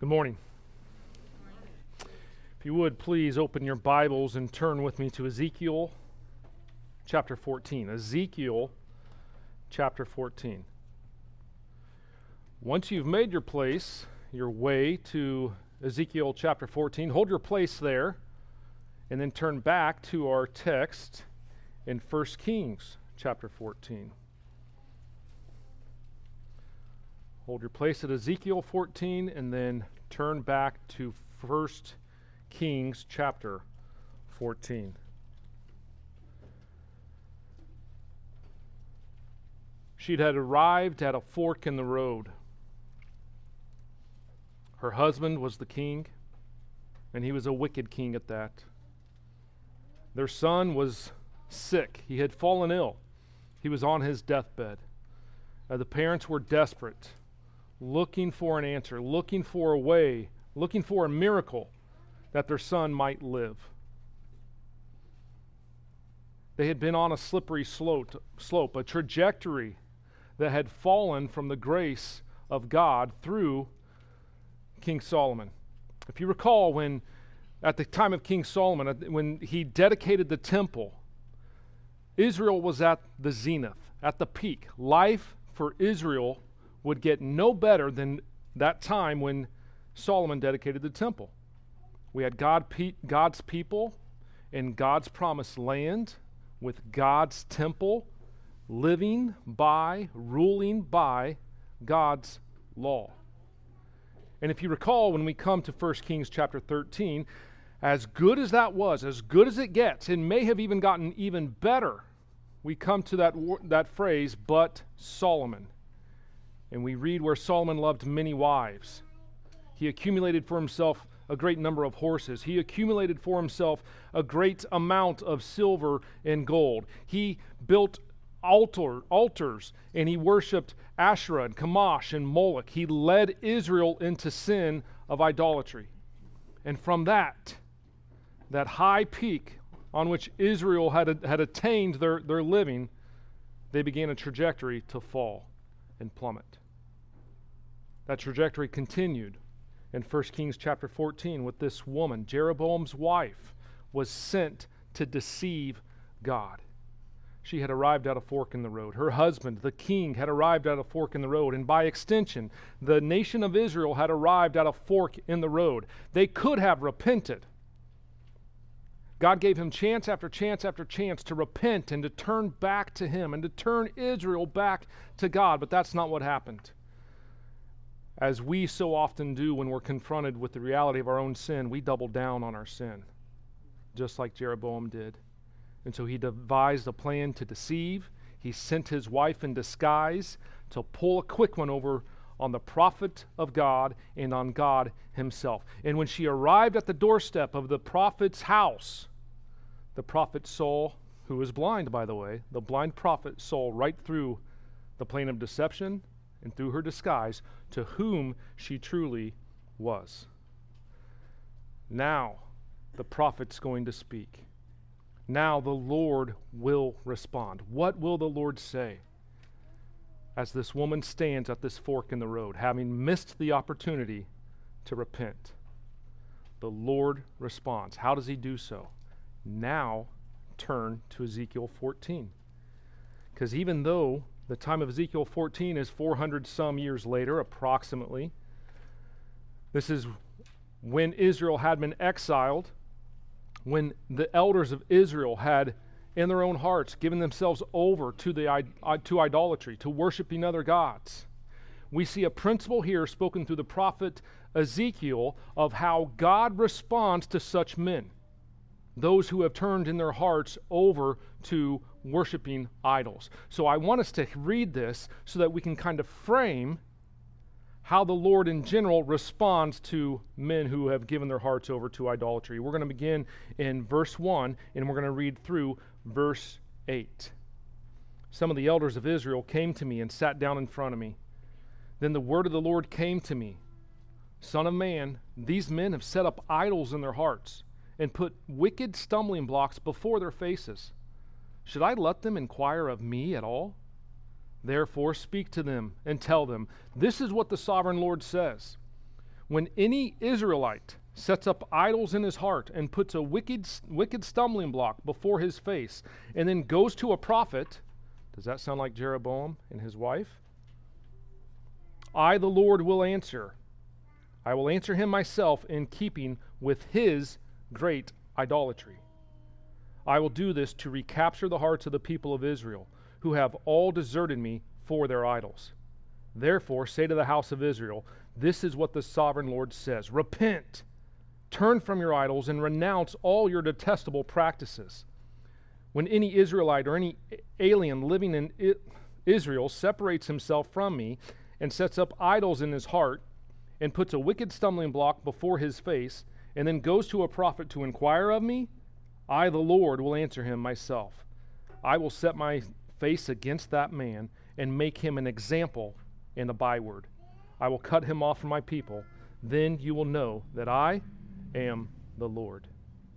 Good morning. If you would, please open your Bibles and turn with me to Ezekiel chapter 14. Ezekiel chapter 14. Once you've made your way to Ezekiel chapter 14, hold your place there and then turn back to our text in 1 Kings chapter 14. Hold your place at Ezekiel 14 and then turn back to 1 Kings chapter 14. She had arrived at a fork in the road. Her husband was the king, and he was a wicked king at that. Their son was sick. He had fallen ill. He was on his deathbed. The parents were desperate, looking for an answer, looking for a way, looking for a miracle that their son might live. They had been on a slippery slope, a trajectory that had fallen from the grace of God through King Solomon. If you recall, when at the time of King Solomon, when he dedicated the temple, Israel was at the zenith, at the peak. Life for Israel would get no better than that time when Solomon dedicated the temple. We had God's people in God's promised land with God's temple, living by, ruling by God's law. And if you recall, when we come to 1 Kings chapter 13, as good as that was, as good as it gets, it may have even gotten even better. We come to that phrase, but Solomon. And we read where Solomon loved many wives. He accumulated for himself a great number of horses. He accumulated for himself a great amount of silver and gold. He built altars, and he worshipped Asherah and Chemosh and Moloch. He led Israel into sin of idolatry. And from that high peak on which Israel had attained their living, they began a trajectory to fall and plummet. That trajectory continued in 1 Kings chapter 14 with this woman. Jeroboam's wife was sent to deceive God. She had arrived at a fork in the road. Her husband, the king, had arrived at a fork in the road. And by extension, the nation of Israel had arrived at a fork in the road. They could have repented. God gave him chance after chance after chance to repent and to turn back to him and to turn Israel back to God. But that's not what happened. As we so often do when we're confronted with the reality of our own sin, we double down on our sin, just like Jeroboam did. And so he devised a plan to deceive. He sent his wife in disguise to pull a quick one over on the prophet of God and on God himself. And when she arrived at the doorstep of the prophet's house, the prophet saw, who was blind, by the way, the blind prophet saw right through the plan of deception and through her disguise to whom she truly was. Now the prophet's going to speak. Now the Lord will respond. What will the Lord say as this woman stands at this fork in the road, having missed the opportunity to repent? The Lord responds. How does he do so? Now turn to Ezekiel 14. Because even though the time of Ezekiel 14 is 400 some years later, approximately, this is when Israel had been exiled, when the elders of Israel had, in their own hearts, given themselves over to idolatry, to worshiping other gods. We see a principle here spoken through the prophet Ezekiel of how God responds to such men, those who have turned in their hearts over to worshiping idols. So I want us to read this so that we can kind of frame how the Lord in general responds to men who have given their hearts over to idolatry. We're going to begin in verse 1, and we're going to read through verse 8. Some of the elders of Israel came to me and sat down in front of me. Then the word of the Lord came to me. Son of man, these men have set up idols in their hearts and put wicked stumbling blocks before their faces. Should I let them inquire of me at all? Therefore speak to them and tell them, this is what the sovereign Lord says. When any Israelite sets up idols in his heart and puts a wicked stumbling block before his face, and then goes to a prophet, does that sound like Jeroboam and his wife? I, the Lord, will answer. I will answer him myself in keeping with his great idolatry. I will do this to recapture the hearts of the people of Israel, who have all deserted me for their idols. Therefore, say to the house of Israel, this is what the sovereign Lord says. Repent, turn from your idols, and renounce all your detestable practices. When any Israelite or any alien living in Israel separates himself from me and sets up idols in his heart and puts a wicked stumbling block before his face and then goes to a prophet to inquire of me, I, the Lord, will answer him myself. I will set my face against that man and make him an example and a byword. I will cut him off from my people. Then you will know that I am the Lord.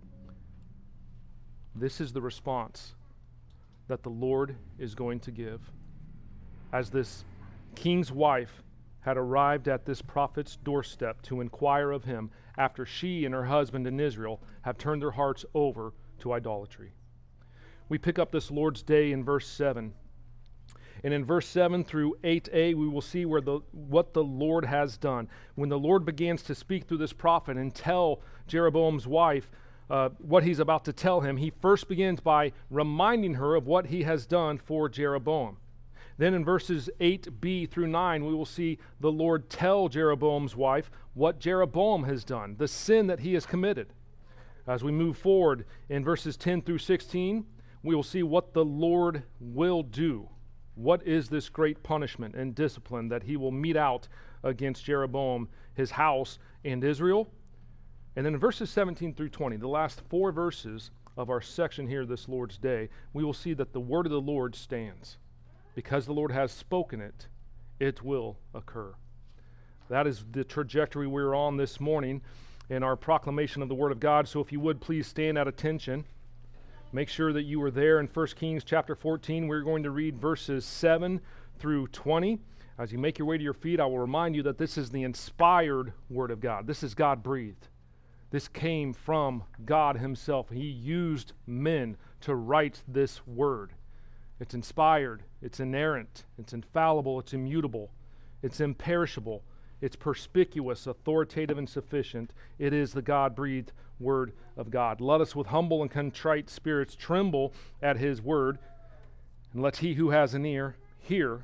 This is the response that the Lord is going to give. As this king's wife had arrived at this prophet's doorstep to inquire of him after she and her husband in Israel have turned their hearts over to idolatry. We pick up this Lord's Day in verse 7. And in verse 7 through 8a, we will see what the Lord has done. When the Lord begins to speak through this prophet and tell Jeroboam's wife what he's about to tell him, he first begins by reminding her of what he has done for Jeroboam. Then in verses 8b through 9, we will see the Lord tell Jeroboam's wife what Jeroboam has done, the sin that he has committed. As we move forward in verses 10 through 16, we will see what the Lord will do. What is this great punishment and discipline that he will mete out against Jeroboam, his house, and Israel? And then in verses 17 through 20, the last 4 verses of our section here this Lord's Day, we will see that the word of the Lord stands. Because the Lord has spoken it, it will occur. That is the trajectory we're on this morning in our proclamation of the Word of God. So if you would, please stand at attention. Make sure that you are there in 1 Kings chapter 14. We're going to read verses 7 through 20. As you make your way to your feet, I will remind you that this is the inspired Word of God. This is God-breathed. This came from God Himself. He used men to write this Word. It's inspired, it's inerrant, it's infallible, it's immutable, it's imperishable, it's perspicuous, authoritative, and sufficient. It is the God-breathed Word of God. Let us with humble and contrite spirits tremble at His Word, and let he who has an ear hear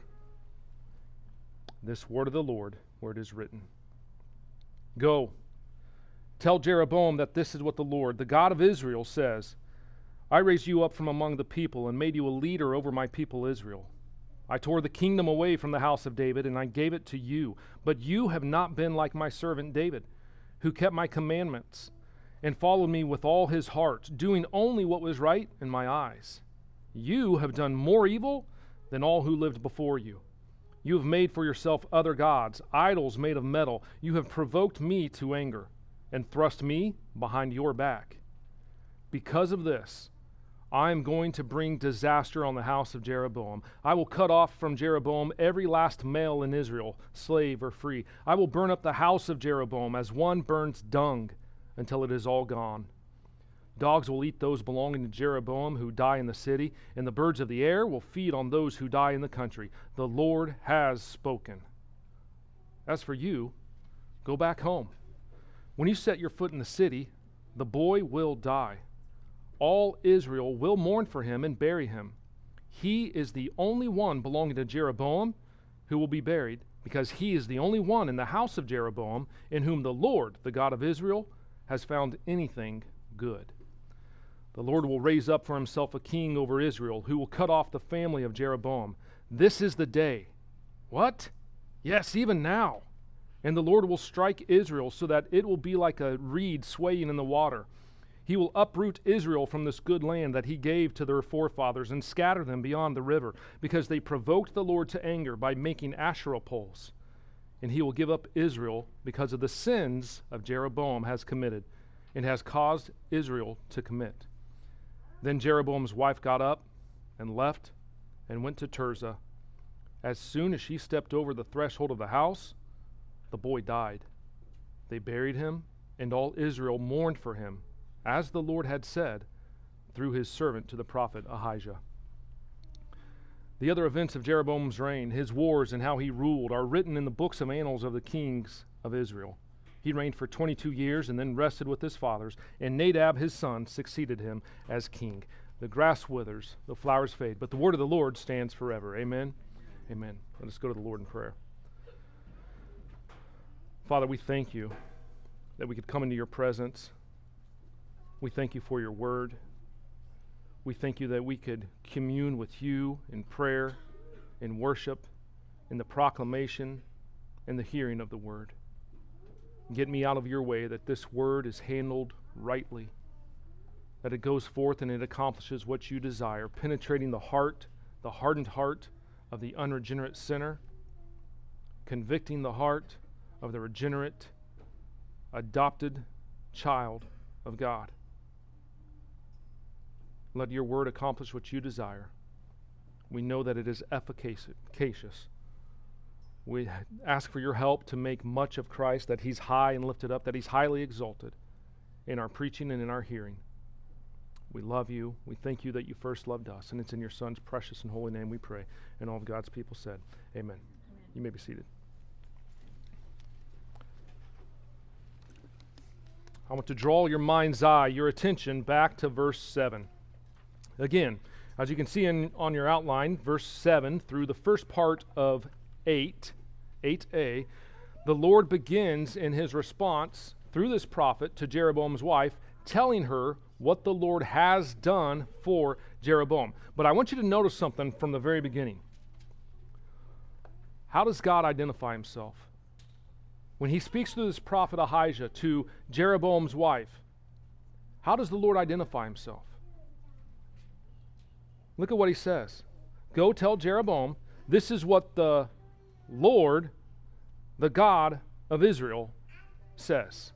this word of the Lord where it is written. Go, tell Jeroboam that this is what the Lord, the God of Israel, says. I raised you up from among the people and made you a leader over my people Israel. I tore the kingdom away from the house of David, and I gave it to you. But you have not been like my servant David, who kept my commandments and followed me with all his heart, doing only what was right in my eyes. You have done more evil than all who lived before you. You have made for yourself other gods, idols made of metal. You have provoked me to anger and thrust me behind your back. Because of this, I am going to bring disaster on the house of Jeroboam. I will cut off from Jeroboam every last male in Israel, slave or free. I will burn up the house of Jeroboam as one burns dung until it is all gone. Dogs will eat those belonging to Jeroboam who die in the city, and the birds of the air will feed on those who die in the country. The Lord has spoken. As for you, go back home. When you set your foot in the city, the boy will die. All Israel will mourn for him and bury him. He is the only one belonging to Jeroboam who will be buried, because he is the only one in the house of Jeroboam in whom the Lord, the God of Israel, has found anything good. The Lord will raise up for himself a king over Israel who will cut off the family of Jeroboam. This is the day. What? Yes, even now. And the Lord will strike Israel so that it will be like a reed swaying in the water. He will uproot Israel from this good land that he gave to their forefathers and scatter them beyond the river, because they provoked the Lord to anger by making Asherah poles. And he will give up Israel because of the sins of Jeroboam has committed and has caused Israel to commit. Then Jeroboam's wife got up and left and went to Tirzah. As soon as she stepped over the threshold of the house, the boy died. They buried him, and all Israel mourned for him, as the Lord had said through his servant to the prophet Ahijah. The other events of Jeroboam's reign, his wars, and how he ruled, are written in the books of annals of the kings of Israel. He reigned for 22 years and then rested with his fathers, and Nadab his son succeeded him as king. The grass withers, the flowers fade, but the word of the Lord stands forever. Amen? Amen. Let us go to the Lord in prayer. Father, we thank you that we could come into your presence. We thank you for your word. We thank you that we could commune with you in prayer, in worship, in the proclamation, and the hearing of the word. Get me out of your way, that this word is handled rightly, that it goes forth and it accomplishes what you desire, penetrating the heart, the hardened heart of the unregenerate sinner, convicting the heart of the regenerate, adopted child of God. Let your word accomplish what you desire. We know that it is efficacious. We ask for your help to make much of Christ, that he's high and lifted up, that he's highly exalted in our preaching and in our hearing. We love you. We thank you that you first loved us, and it's in your Son's precious and holy name we pray. And all of God's people said, amen. You may be seated. I want to draw your mind's eye, your attention back to verse 7. Again, as you can see on your outline, verse 7 through the first part of 8a, the Lord begins in his response through this prophet to Jeroboam's wife, telling her what the Lord has done for Jeroboam. But I want you to notice something from the very beginning. How does God identify himself? When he speaks through this prophet Ahijah to Jeroboam's wife, how does the Lord identify himself? Look at what he says. Go tell Jeroboam, this is what the Lord, the God of Israel, says.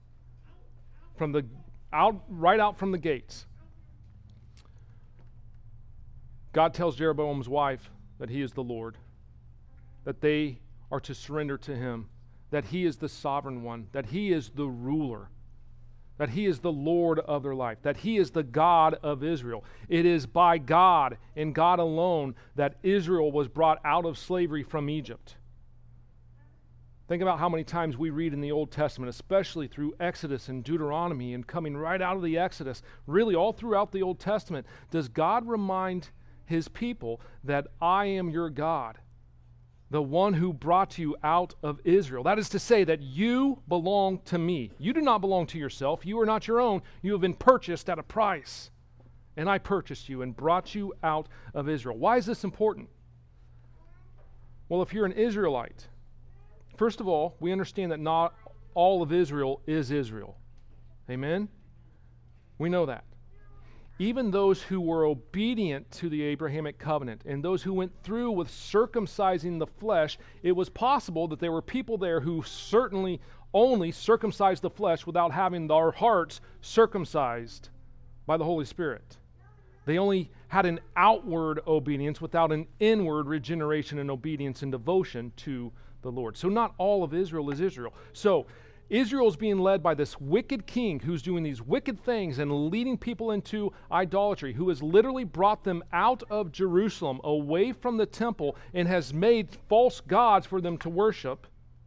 Right out from the gates. God tells Jeroboam's wife that he is the Lord, that they are to surrender to him, that he is the sovereign one, that he is the ruler, that he is the Lord of their life, that he is the God of Israel. It is by God and God alone that Israel was brought out of slavery from Egypt. Think about how many times we read in the Old Testament, especially through Exodus and Deuteronomy and coming right out of the Exodus, really all throughout the Old Testament, does God remind his people that I am your God, the one who brought you out of Israel. That is to say that you belong to me. You do not belong to yourself. You are not your own. You have been purchased at a price. And I purchased you and brought you out of Israel. Why is this important? Well, if you're an Israelite, first of all, we understand that not all of Israel is Israel. Amen? We know that. Even those who were obedient to the Abrahamic covenant and those who went through with circumcising the flesh, it was possible that there were people there who certainly only circumcised the flesh without having their hearts circumcised by the Holy Spirit. They only had an outward obedience without an inward regeneration and obedience and devotion to the Lord. So not all of Israel is Israel. So Israel is being led by this wicked king who's doing these wicked things and leading people into idolatry, who has literally brought them out of Jerusalem, away from the temple, and has made false gods for them to worship.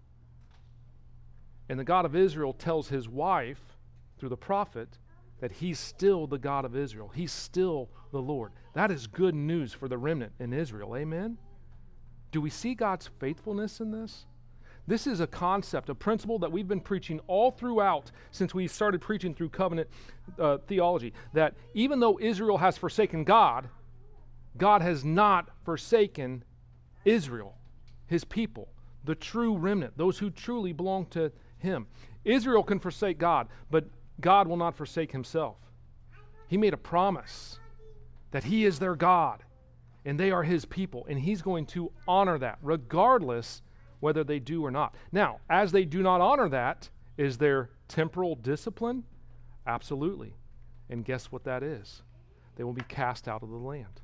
And the God of Israel tells his wife, through the prophet, that he's still the God of Israel. He's still the Lord. That is good news for the remnant in Israel. Amen? Do we see God's faithfulness in this? This is a concept, a principle that we've been preaching all throughout since we started preaching through covenant theology, that even though Israel has forsaken God, God has not forsaken Israel, his people, the true remnant, those who truly belong to him. Israel can forsake God, but God will not forsake himself. He made a promise that he is their God and they are his people, and he's going to honor that regardless whether they do or not. Now, as they do not honor that, is there temporal discipline? Absolutely. And guess what that is? They will be cast out of the land.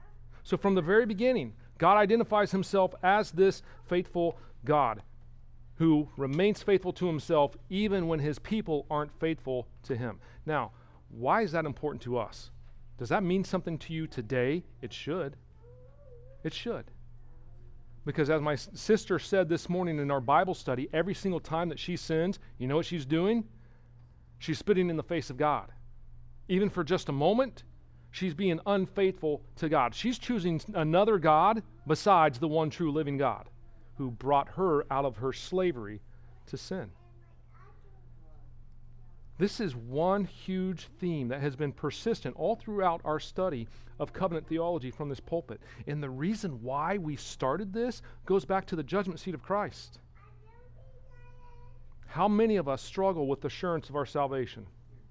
So from the very beginning, God identifies himself as this faithful God. who remains faithful to himself even when his people aren't faithful to him. Now, why is that important to us? Does that mean something to you today? It should. It should. Because as my sister said this morning in our Bible study, every single time that she sins, you know what she's doing? She's spitting in the face of God. Even for just a moment, she's being unfaithful to God. She's choosing another God besides the one true living God who brought her out of her slavery to sin. This is one huge theme that has been persistent all throughout our study of covenant theology from this pulpit. And the reason why we started this goes back to the judgment seat of Christ. How many of us struggle with assurance of our salvation?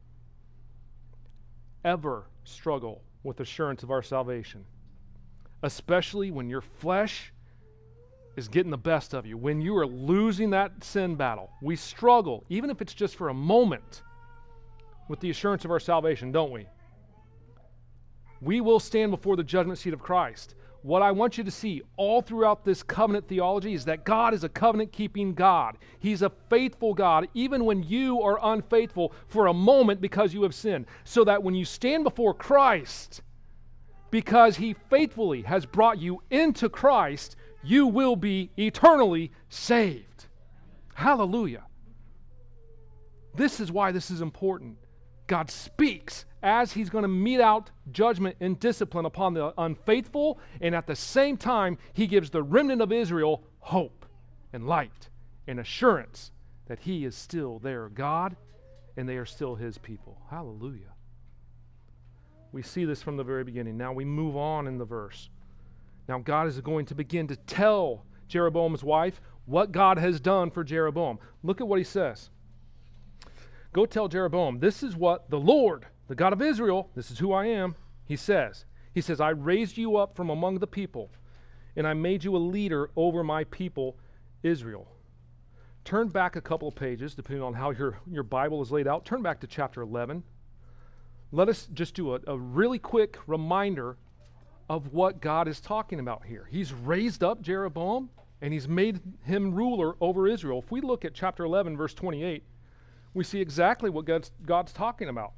Ever struggle with assurance of our salvation? Especially when your flesh is getting the best of you, when you are losing that sin battle. We struggle, even if it's just for a moment, with the assurance of our salvation, don't we? We will stand before the judgment seat of Christ. What I want you to see all throughout this covenant theology is that God is a covenant-keeping God. He's a faithful God, even when you are unfaithful for a moment because you have sinned. So that when you stand before Christ, because He faithfully has brought you into Christ, you will be eternally saved. Hallelujah. This is why this is important. God speaks as He's going to mete out judgment and discipline upon the unfaithful, and at the same time, He gives the remnant of Israel hope and light and assurance that He is still their God and they are still His people. Hallelujah. We see this from the very beginning. Now we move on in the verse. Now God is going to begin to tell Jeroboam's wife what God has done for Jeroboam. Look at what He says. Go tell Jeroboam, this is what the Lord, the God of Israel, this is who I am, He says. He says, I raised you up from among the people, and I made you a leader over my people, Israel. Turn back a couple of pages, depending on how your Bible is laid out. Turn back to chapter 11. Let us just do a really quick reminder of what God is talking about here. He's raised up Jeroboam, and He's made him ruler over Israel. If we look at chapter 11, verse 28, we see exactly what God's talking about.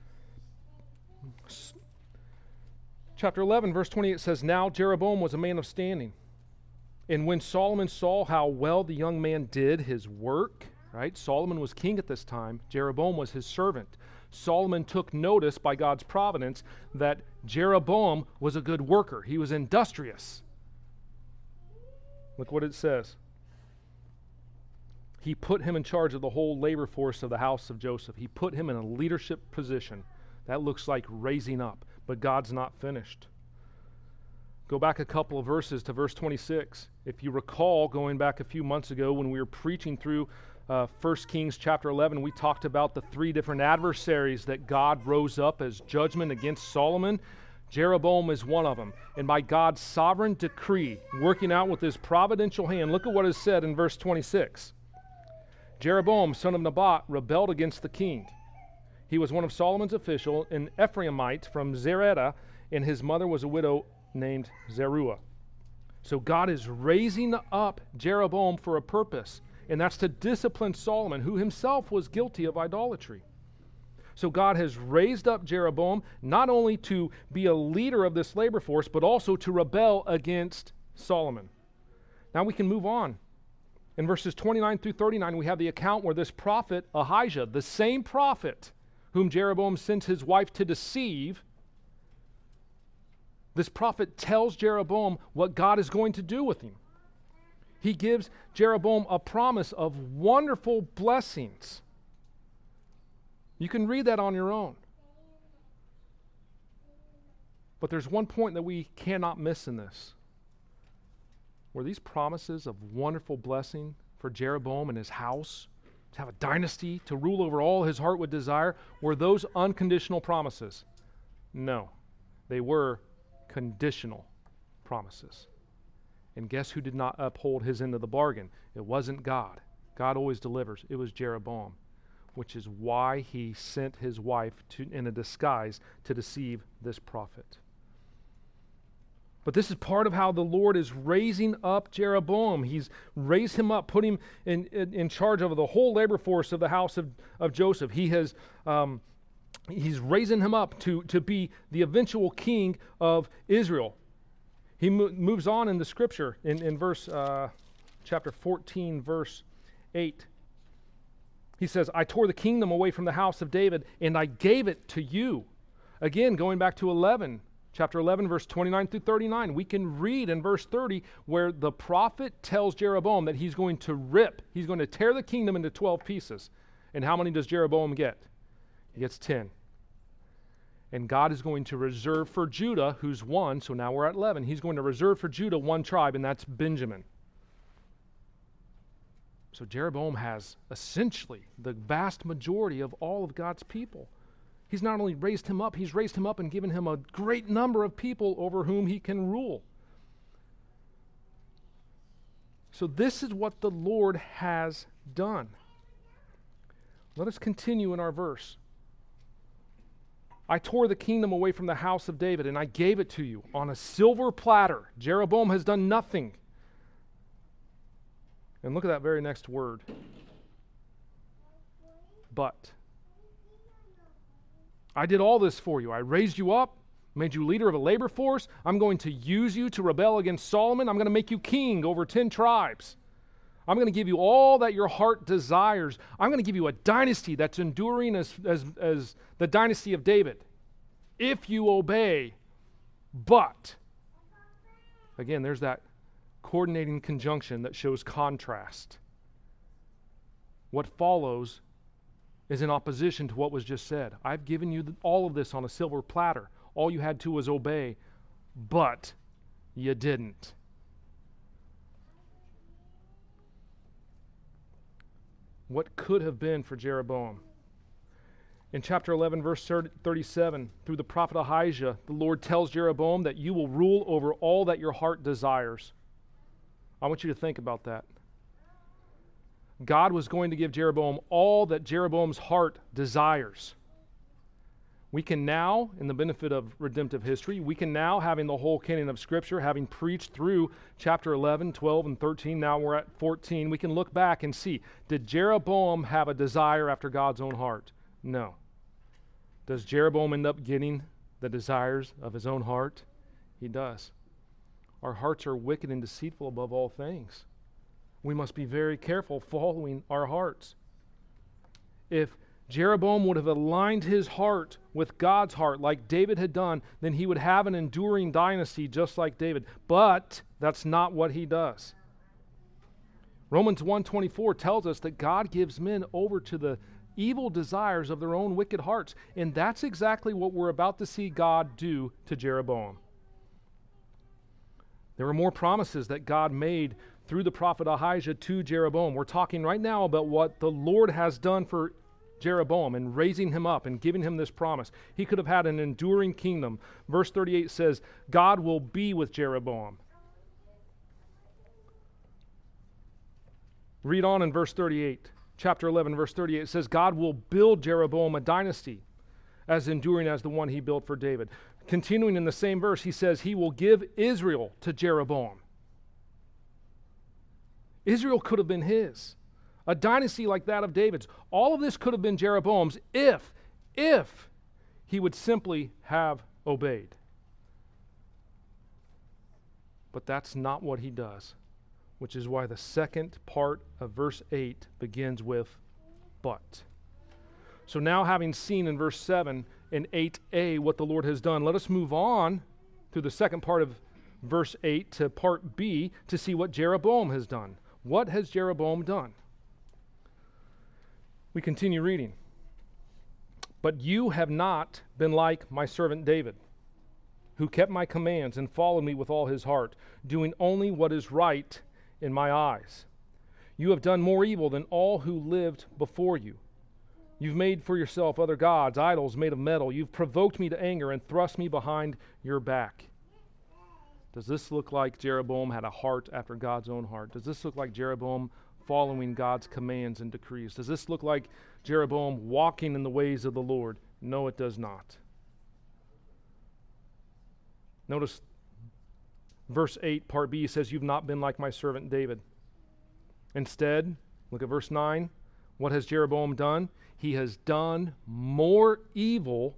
Chapter 11, verse 28 says, Now Jeroboam was a man of standing. And when Solomon saw how well the young man did his work, right? Solomon was king at this time. Jeroboam was his servant. Solomon took notice by God's providence that Jeroboam was a good worker. He was industrious. Look what it says. He put him in charge of the whole labor force of the house of Joseph. He put him in a leadership position. That looks like raising up, but God's not finished. Go back a couple of verses to verse 26. If you recall, going back a few months ago when we were preaching through 1 Kings chapter 11, we talked about the three different adversaries that God rose up as judgment against Solomon. Jeroboam is one of them. And by God's sovereign decree, working out with His providential hand, look at what is said in verse 26. Jeroboam, son of Nebat, rebelled against the king. He was one of Solomon's officials, an Ephraimite from Zereda, and his mother was a widow named Zeruiah. So God is raising up Jeroboam for a purpose, and that's to discipline Solomon, who himself was guilty of idolatry. So God has raised up Jeroboam not only to be a leader of this labor force, but also to rebel against Solomon. Now we can move on. In verses 29 through 39, we have the account where this prophet, Ahijah, the same prophet whom Jeroboam sent his wife to deceive, this prophet tells Jeroboam what God is going to do with him. He gives Jeroboam a promise of wonderful blessings. You can read that on your own. But there's one point that we cannot miss in this. Were these promises of wonderful blessing for Jeroboam and his house, to have a dynasty, to rule over all his heart would desire, were those unconditional promises? No. They were conditional promises. And guess who did not uphold his end of the bargain? It wasn't God. God always delivers. It was Jeroboam, which is why he sent his wife in a disguise to deceive this prophet. But this is part of how the Lord is raising up Jeroboam. He's raised him up, put him in charge of the whole labor force of the house of Joseph. He's raising him up to be the eventual king of Israel. He moves on in the scripture in verse chapter 14, verse 8. He says, I tore the kingdom away from the house of David, and I gave it to you. Again, going back to chapter 11, verse 29 through 39, we can read in verse 30 where the prophet tells Jeroboam that he's going to tear the kingdom into 12 pieces. And how many does Jeroboam get? He gets 10. And God is going to reserve for Judah, who's one, so now we're at 11. He's going to reserve for Judah one tribe, and that's Benjamin. So Jeroboam has essentially the vast majority of all of God's people. He's not only raised him up, he's raised him up and given him a great number of people over whom he can rule. So this is what the Lord has done. Let us continue in our verse. I tore the kingdom away from the house of David, and I gave it to you on a silver platter. Jeroboam has done nothing. And look at that very next word. But. I did all this for you. I raised you up, made you leader of a labor force. I'm going to use you to rebel against Solomon. I'm going to make you king over 10 tribes. I'm going to give you all that your heart desires. I'm going to give you a dynasty that's enduring as the dynasty of David, if you obey. But, again, there's that coordinating conjunction that shows contrast. What follows is in opposition to what was just said. I've given you all of this on a silver platter. All you had to was obey, but you didn't. What could have been for Jeroboam? In chapter 11, verse 37, through the prophet Ahijah, the Lord tells Jeroboam that you will rule over all that your heart desires. I want you to think about that. God was going to give Jeroboam all that Jeroboam's heart desires. We can now, in the benefit of redemptive history, we can now, having the whole canon of Scripture, having preached through chapter 11, 12, and 13, now we're at 14, we can look back and see, did Jeroboam have a desire after God's own heart? No. Does Jeroboam end up getting the desires of his own heart? He does. Our hearts are wicked and deceitful above all things. We must be very careful following our hearts. If Jeroboam would have aligned his heart with God's heart like David had done, then he would have an enduring dynasty just like David. But that's not what he does. Romans 1:24 tells us that God gives men over to the evil desires of their own wicked hearts. And that's exactly what we're about to see God do to Jeroboam. There were more promises that God made through the prophet Ahijah to Jeroboam. We're talking right now about what the Lord has done for Jeroboam and raising him up and giving him this promise. He could have had an enduring kingdom. Verse 38 says, God will be with Jeroboam. Read on in verse 38. Chapter 11, verse 38, it says, God will build Jeroboam a dynasty as enduring as the one he built for David. Continuing in the same verse, he says, he will give Israel to Jeroboam. Israel could have been his. A dynasty like that of David's. All of this could have been Jeroboam's if he would simply have obeyed. But that's not what he does, which is why the second part of verse 8 begins with but. So now, having seen in verse 7 and 8a what the Lord has done, let us move on through the second part of verse 8 to part B to see what Jeroboam has done. What has Jeroboam done? We continue reading. But you have not been like my servant David, who kept my commands and followed me with all his heart, doing only what is right in my eyes. You have done more evil than all who lived before you. You've made for yourself other gods, idols made of metal. You've provoked me to anger and thrust me behind your back. Does this look like Jeroboam had a heart after God's own heart? Does this look like Jeroboam following God's commands and decrees? Does this look like Jeroboam walking in the ways of the Lord? No, it does not. Notice Verse 8, part B, says, you've not been like my servant David. Instead, look at verse 9. What has Jeroboam done? He has done more evil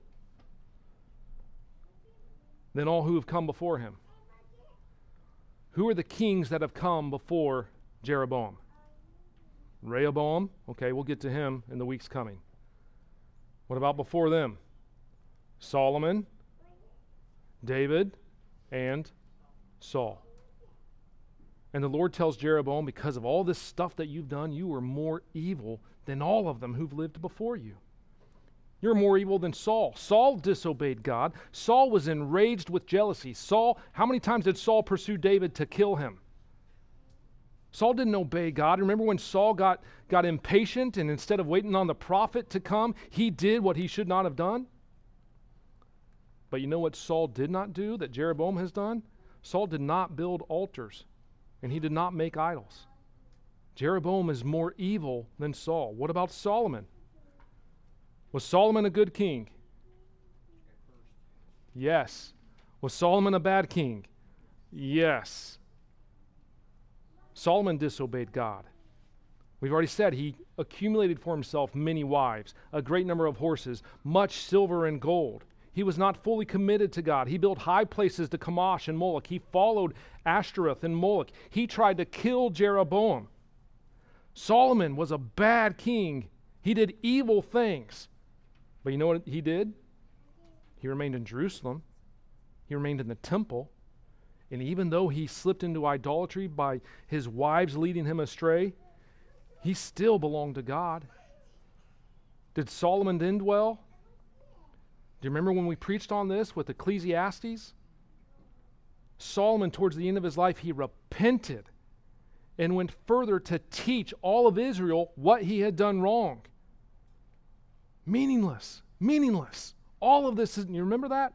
than all who have come before him. Who are the kings that have come before Jeroboam? Rehoboam. Okay, we'll get to him in the weeks coming. What about before them? Solomon, David, and Saul. And the Lord tells Jeroboam, because of all this stuff that you've done, you are more evil than all of them who've lived before you. You're more evil than Saul. Saul disobeyed God. Saul was enraged with jealousy. How many times did Saul pursue David to kill him? Saul didn't obey God. Remember when Saul got impatient, and instead of waiting on the prophet to come, he did what he should not have done? But you know what Saul did not do that Jeroboam has done? Saul did not build altars, and he did not make idols. Jeroboam is more evil than Saul. What about Solomon? Was Solomon a good king? Yes. Was Solomon a bad king? Yes. Solomon disobeyed God. We've already said he accumulated for himself many wives, a great number of horses, much silver and gold. He was not fully committed to God. He built high places to Chemosh and Moloch. He followed Ashtoreth and Moloch. He tried to kill Jeroboam. Solomon was a bad king. He did evil things. But you know what he did? He remained in Jerusalem. He remained in the temple. And even though he slipped into idolatry by his wives leading him astray, he still belonged to God. Did Solomon end well? Do you remember when we preached on this with Ecclesiastes? Solomon, towards the end of his life, he repented and went further to teach all of Israel what he had done wrong. Meaningless. All of this, you remember that?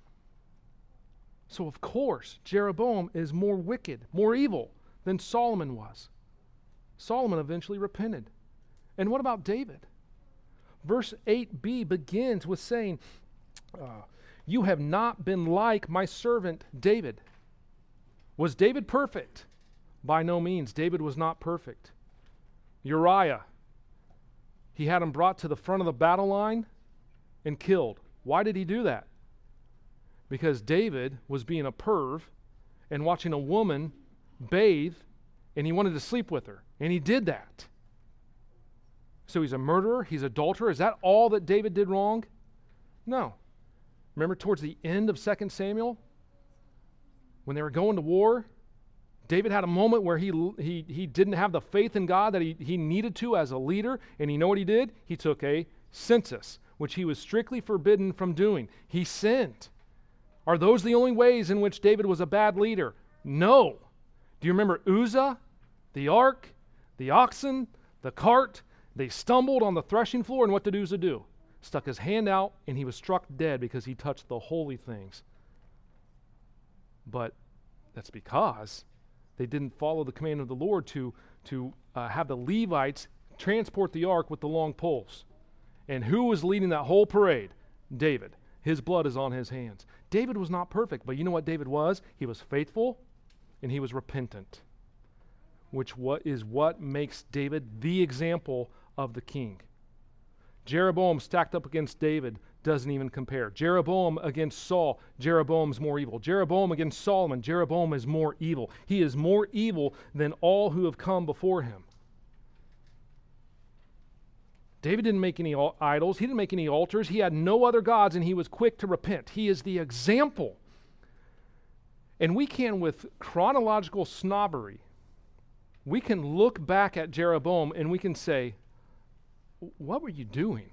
So of course, Jeroboam is more wicked, more evil than Solomon was. Solomon eventually repented. And what about David? Verse 8b begins with saying, you have not been like my servant David. Was David perfect? By no means. David was not perfect. Uriah, he had him brought to the front of the battle line and killed. Why did he do that? Because David was being a perv and watching a woman bathe, and he wanted to sleep with her. And he did that. So he's a murderer, he's an adulterer. Is that all that David did wrong? No. Remember towards the end of 2 Samuel, when they were going to war, David had a moment where he didn't have the faith in God that he needed to as a leader, and you know what he did? He took a census, which he was strictly forbidden from doing. He sinned. Are those the only ways in which David was a bad leader? No. Do you remember Uzzah, the ark, the oxen, the cart? They stumbled on the threshing floor, and what did Uzzah do? Stuck his hand out, and he was struck dead because he touched the holy things. But that's because they didn't follow the command of the Lord to have the Levites transport the ark with the long poles. And who was leading that whole parade? David. His blood is on his hands. David was not perfect, but you know what David was? He was faithful and he was repentant, which is what makes David the example of the king. Jeroboam stacked up against David doesn't even compare. Jeroboam against Saul, Jeroboam's more evil. Jeroboam against Solomon, Jeroboam is more evil. He is more evil than all who have come before him. David didn't make any idols. He didn't make any altars. He had no other gods, and he was quick to repent. He is the example. And we can, with chronological snobbery, we can look back at Jeroboam and we can say, what were you doing?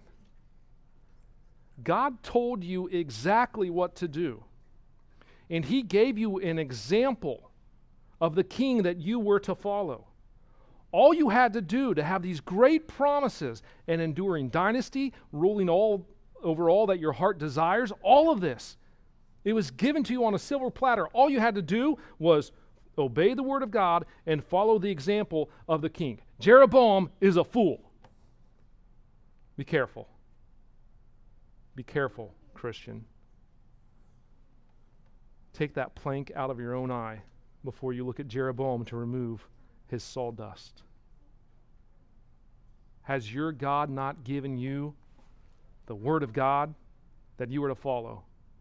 God told you exactly what to do. And he gave you an example of the king that you were to follow. All you had to do to have these great promises, an enduring dynasty, ruling over all that your heart desires, all of this, it was given to you on a silver platter. All you had to do was obey the word of God and follow the example of the king. Jeroboam is a fool. Be careful. Be careful, Christian. take that plank out of your own eye before you look at Jeroboam to remove his sawdust. Has your God not given you the Word of God that you are to follow?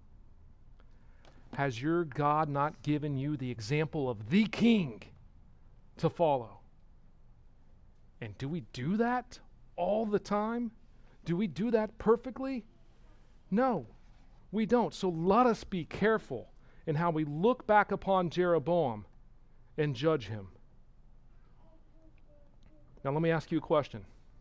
Has your God not given you the example of the King to follow? And do we do that all the time? Do we do that perfectly? No, we don't. So let us be careful in how we look back upon Jeroboam and judge him. Now let me ask you a question.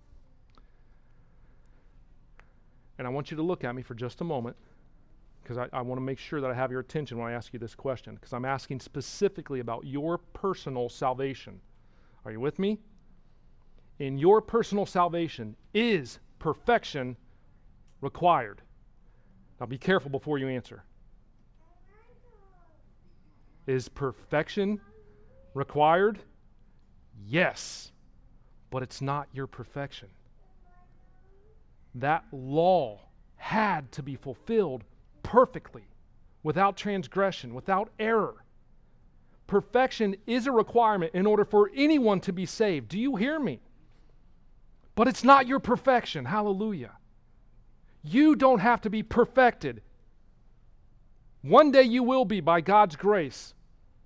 And I want you to look at me for just a moment, because I want to make sure that I have your attention when I ask you this question, because I'm asking specifically about your personal salvation. Are you with me? In your personal salvation, is perfection required? Now be careful before you answer. Is perfection required? Yes, but it's not your perfection. That law had to be fulfilled perfectly, without transgression, without error. Perfection is a requirement in order for anyone to be saved. Do you hear me? But it's not your perfection. Hallelujah. You don't have to be perfected. One day you will be by God's grace.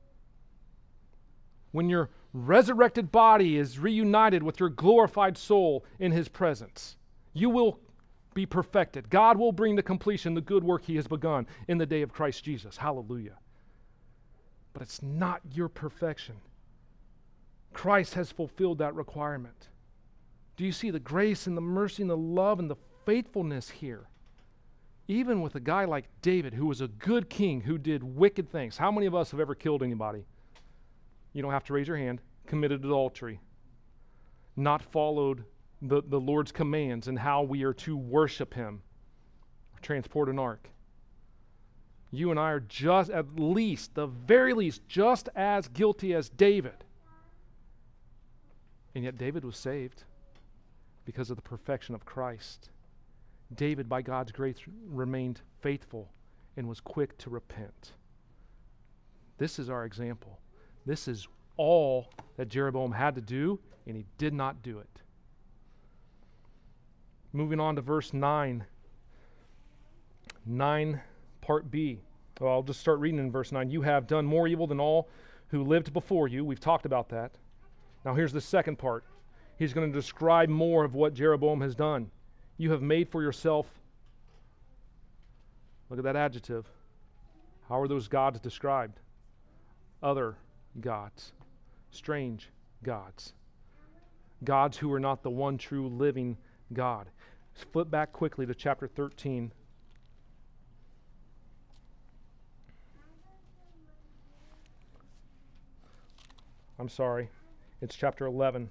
When your resurrected body is reunited with your glorified soul in His presence, you will be perfected. God will bring to completion the good work He has begun in the day of Christ Jesus. Hallelujah. But it's not your perfection. Christ has fulfilled that requirement. Do you see the grace and the mercy and the love and the faithfulness here? Even with a guy like David, who was a good king, who did wicked things. How many of us have ever killed anybody? You don't have to raise your hand. Committed adultery. Not followed the Lord's commands and how we are to worship Him. Transport an ark. You and I are just, at least, the very least, just as guilty as David. And yet David was saved because of the perfection of Christ. David, by God's grace, remained faithful and was quick to repent. This is our example. This is all that Jeroboam had to do, and he did not do it. Moving on to verse 9. 9, part B. Well, I'll just start reading in verse 9. You have done more evil than all who lived before you. We've talked about that. Now here's the second part. He's going to describe more of what Jeroboam has done. You have made for yourself, look at that adjective. How are those gods described? Other gods, strange gods, gods who are not the one true living God. Let's flip back quickly to chapter 13. I'm sorry, it's chapter 11.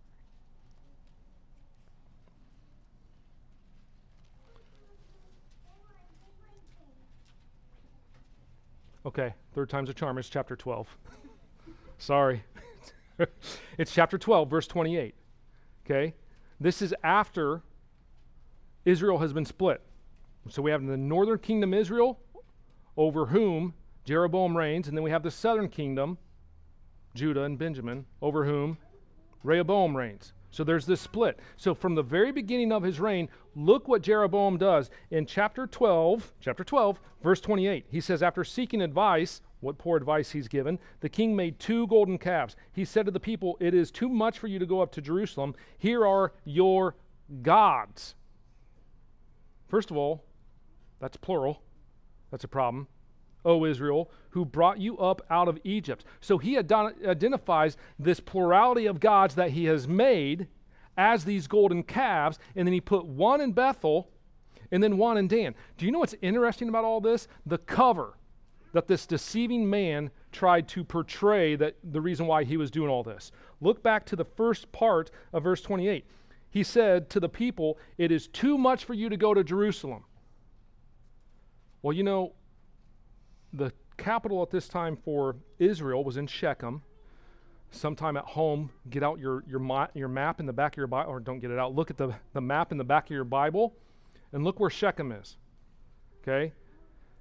Okay, third time's a charm. It's chapter 12. Sorry. It's chapter 12, verse 28. Okay? This is after Israel has been split. So we have the northern kingdom Israel, over whom Jeroboam reigns, and then we have the southern kingdom, Judah and Benjamin, over whom Rehoboam reigns. So there's this split. So from the very beginning of his reign, look what Jeroboam does. In chapter 12, verse 28, he says, after seeking advice, what poor advice he's given, the king made 2 golden calves. He said to the people, it is too much for you to go up to Jerusalem. Here are your gods. First of all, that's plural. That's a problem. O Israel, who brought you up out of Egypt. So he identifies this plurality of gods that he has made as these golden calves, and then he put one in Bethel and then one in Dan. Do you know what's interesting about all this? The cover that this deceiving man tried to portray, that the reason why he was doing all this. Look back to the first part of verse 28. He said to the people, it is too much for you to go to Jerusalem. Well, you know, the capital at this time for Israel was in Shechem. Sometime at home, get out your map in the back of your Bible, or don't get it out. Look at the map in the back of your Bible, and look where Shechem is. Okay?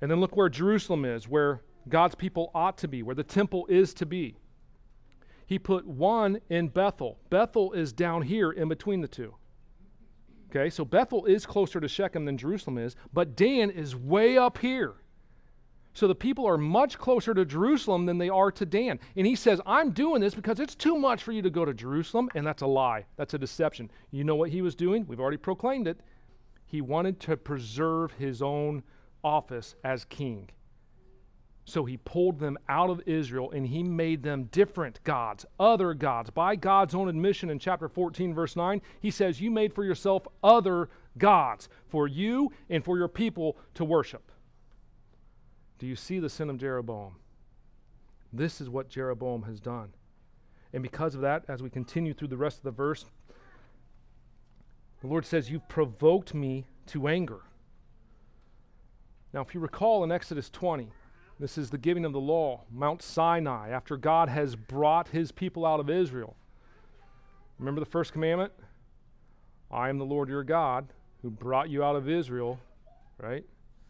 And then look where Jerusalem is, where God's people ought to be, where the temple is to be. He put one in Bethel. Bethel is down here in between the two. Okay, so Bethel is closer to Shechem than Jerusalem is, but Dan is way up here. So the people are much closer to Jerusalem than they are to Dan. And he says, I'm doing this because it's too much for you to go to Jerusalem. And that's a lie. That's a deception. You know what he was doing? We've already proclaimed it. He wanted to preserve his own office as king. So he pulled them out of Israel and he made them different gods, other gods. By God's own admission in chapter 14, verse 9, he says, you made for yourself other gods for you and for your people to worship. Do you see the sin of Jeroboam? This is what Jeroboam has done. And because of that, as we continue through the rest of the verse, the Lord says, you've provoked me to anger. Now, if you recall in Exodus 20, this is the giving of the law, Mount Sinai, after God has brought his people out of Israel. Remember the first commandment? I am the Lord your God who brought you out of Israel, right?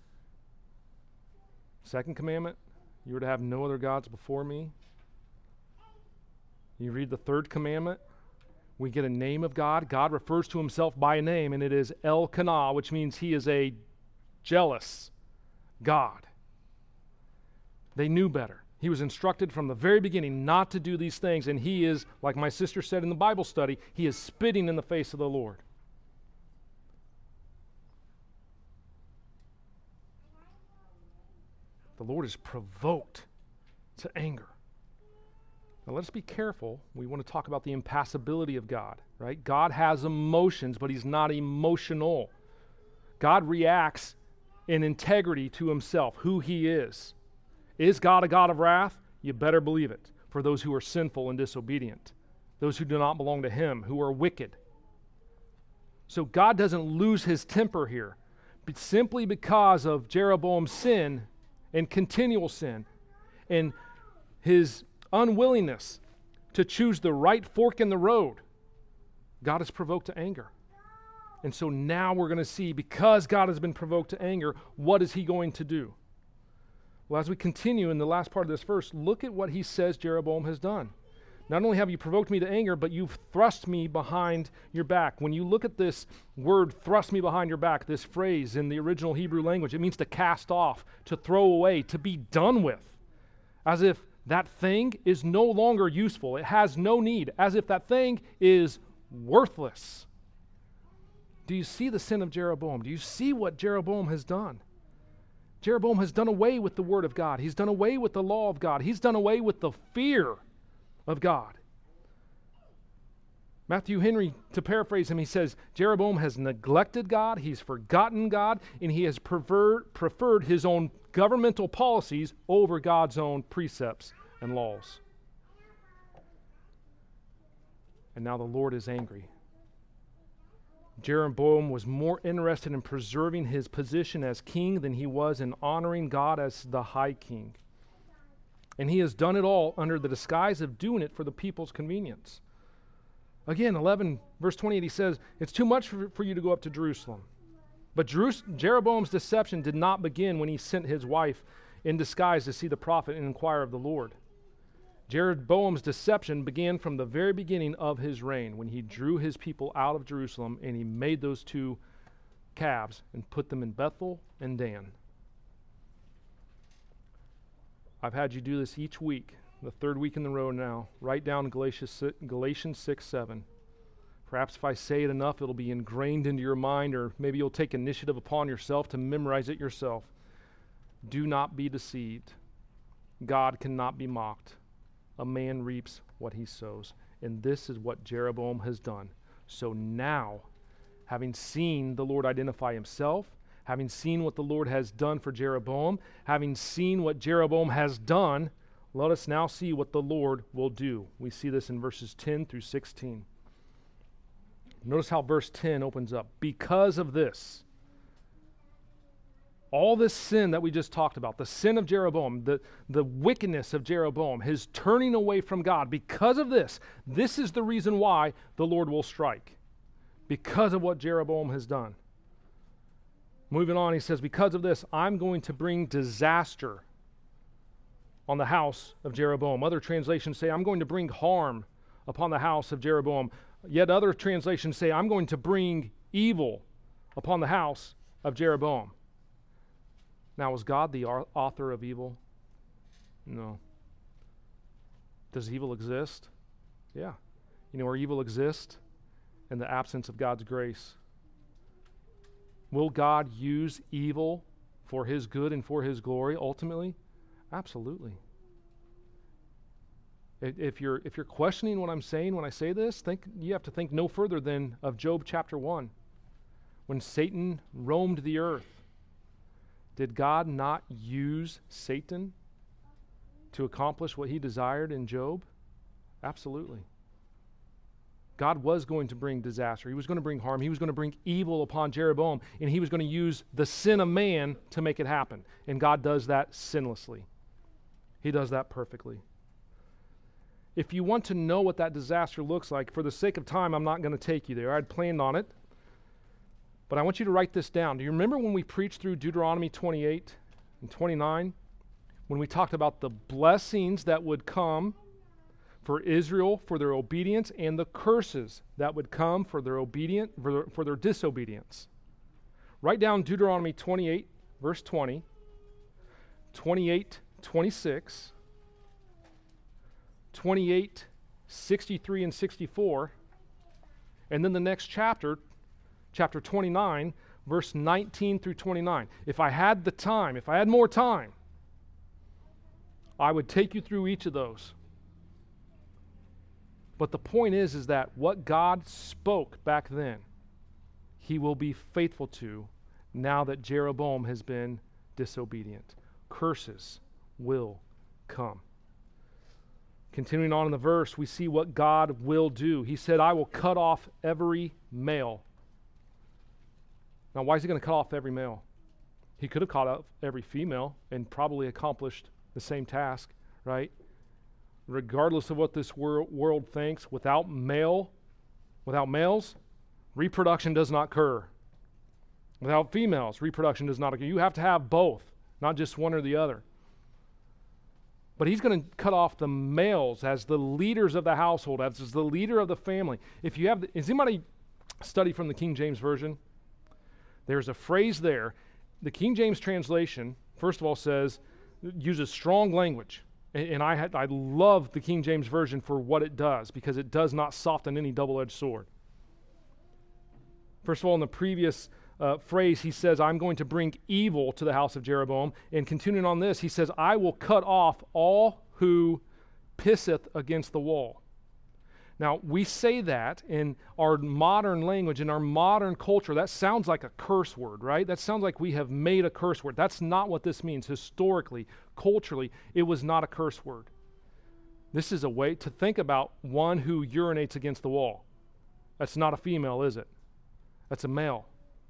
Second commandment, you were to have no other gods before me. You read the third commandment, we get a name of God. God refers to himself by a name, and it is Elkanah, which means he is a jealous God. They knew better. He was instructed from the very beginning not to do these things, and he is, like my sister said in the Bible study, he is spitting in the face of the Lord. The Lord is provoked to anger. Now let's be careful. We want to talk about the impassibility of God, right? God has emotions, but he's not emotional. God reacts in integrity to himself, who he is. Is God a God of wrath? You better believe it, for those who are sinful and disobedient, those who do not belong to him, who are wicked. So God doesn't lose his temper here, but simply because of Jeroboam's sin and continual sin and his unwillingness to choose the right fork in the road, God is provoked to anger. And so now we're going to see, because God has been provoked to anger, what is he going to do? Well, as we continue in the last part of this verse, look at what he says Jeroboam has done. Not only have you provoked me to anger, but you've thrust me behind your back. When you look at this word, thrust me behind your back, this phrase in the original Hebrew language, it means to cast off, to throw away, to be done with. As if that thing is no longer useful. It has no need. As if that thing is worthless. Do you see the sin of Jeroboam? Do you see what Jeroboam has done? Jeroboam has done away with the word of God. He's done away with the law of God. He's done away with the fear of God. Matthew Henry, to paraphrase him, he says, Jeroboam has neglected God, he's forgotten God, and he has preferred his own governmental policies over God's own precepts and laws. And now the Lord is angry. Jeroboam was more interested in preserving his position as king than he was in honoring God as the high king. And he has done it all under the disguise of doing it for the people's convenience. Again, 11, verse 28, he says, it's too much for you to go up to Jerusalem. But Jeroboam's deception did not begin when he sent his wife in disguise to see the prophet and inquire of the Lord. Jeroboam's deception began from the very beginning of his reign, when he drew his people out of Jerusalem and he made those two calves and put them in Bethel and Dan. I've had you do this each week, the third week in the row now. Write down Galatians 6, 7. Perhaps if I say it enough, it'll be ingrained into your mind, or maybe you'll take initiative upon yourself to memorize it yourself. Do not be deceived. God cannot be mocked. A man reaps what he sows. And this is what Jeroboam has done. So now, having seen the Lord identify himself, having seen what the Lord has done for Jeroboam, having seen what Jeroboam has done, let us now see what the Lord will do. We see this in verses 10 through 16. Notice how verse 10 opens up. Because of this, all this sin that we just talked about, the sin of Jeroboam, the wickedness of Jeroboam, his turning away from God, because of this, this is the reason why the Lord will strike. Because of what Jeroboam has done. Moving on, he says, because of this, I'm going to bring disaster on the house of Jeroboam. Other translations say, I'm going to bring harm upon the house of Jeroboam. Yet other translations say, I'm going to bring evil upon the house of Jeroboam. Now, was God the author of evil? No. Does evil exist? Yeah. You know where evil exists? In the absence of God's grace. Will God use evil for his good and for his glory ultimately? Absolutely. If you're questioning what I'm saying when I say this, you have to think no further than of Job chapter 1. When Satan roamed the earth, did God not use Satan to accomplish what he desired in Job? Absolutely. God was going to bring disaster. He was going to bring harm. He was going to bring evil upon Jeroboam, and he was going to use the sin of man to make it happen. And God does that sinlessly. He does that perfectly. If you want to know what that disaster looks like, for the sake of time, I'm not going to take you there. I'd planned on it. But I want you to write this down. Do you remember when we preached through Deuteronomy 28 and 29? When we talked about the blessings that would come for Israel for their obedience and the curses that would come for their for their disobedience. Write down Deuteronomy 28, verse 20, 28, 26, 28, 63 and 64, and then the next chapter, chapter 29, verse 19 through 29. If I had the time, if I had more time, I would take you through each of those. But the point is that what God spoke back then, he will be faithful to now that Jeroboam has been disobedient. Curses will come. Continuing on in the verse, we see what God will do. He said, I will cut off every male. Now, why is he going to cut off every male? He could have cut off every female and probably accomplished the same task, right? Regardless of what this world thinks, without males, reproduction does not occur. Without females, reproduction does not occur. You have to have both, not just one or the other. But he's going to cut off the males as the leaders of the household, as the leader of the family. If you have, is anybody study from the King James Version? There's a phrase there. The King James translation, first of all, uses strong language. And I love the King James Version for what it does, because it does not soften any double-edged sword. First of all, in the previous phrase, he says, I'm going to bring evil to the house of Jeroboam. And continuing on this, he says, I will cut off all who pisseth against the wall. Now, we say that in our modern language, in our modern culture. That sounds like a curse word, right? That sounds like we have made a curse word. That's not what this means. Historically, culturally, it was not a curse word. This is a way to think about one who urinates against the wall. That's not a female, is it? That's a male.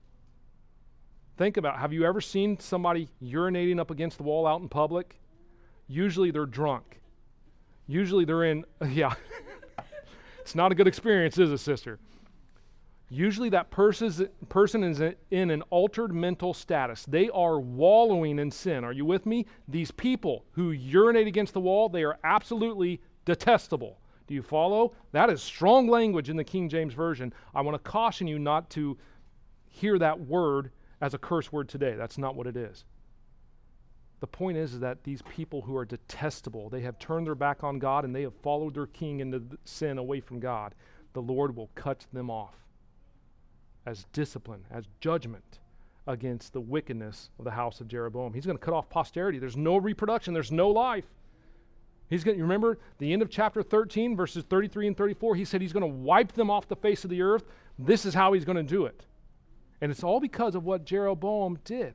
Think about, have you ever seen somebody urinating up against the wall out in public? Usually they're drunk. Usually they're in, yeah. It's not a good experience, is it, sister? Usually that person is in an altered mental status. They are wallowing in sin. Are you with me? These people who urinate against the wall, they are absolutely detestable. Do you follow? That is strong language in the King James Version. I want to caution you not to hear that word as a curse word today. That's not what it is. The point is that these people who are detestable, they have turned their back on God and they have followed their king into sin away from God. The Lord will cut them off as discipline, as judgment against the wickedness of the house of Jeroboam. He's going to cut off posterity. There's no reproduction. There's no life. You remember the end of chapter 13, verses 33 and 34, he said he's going to wipe them off the face of the earth. This is how he's going to do it. And it's all because of what Jeroboam did.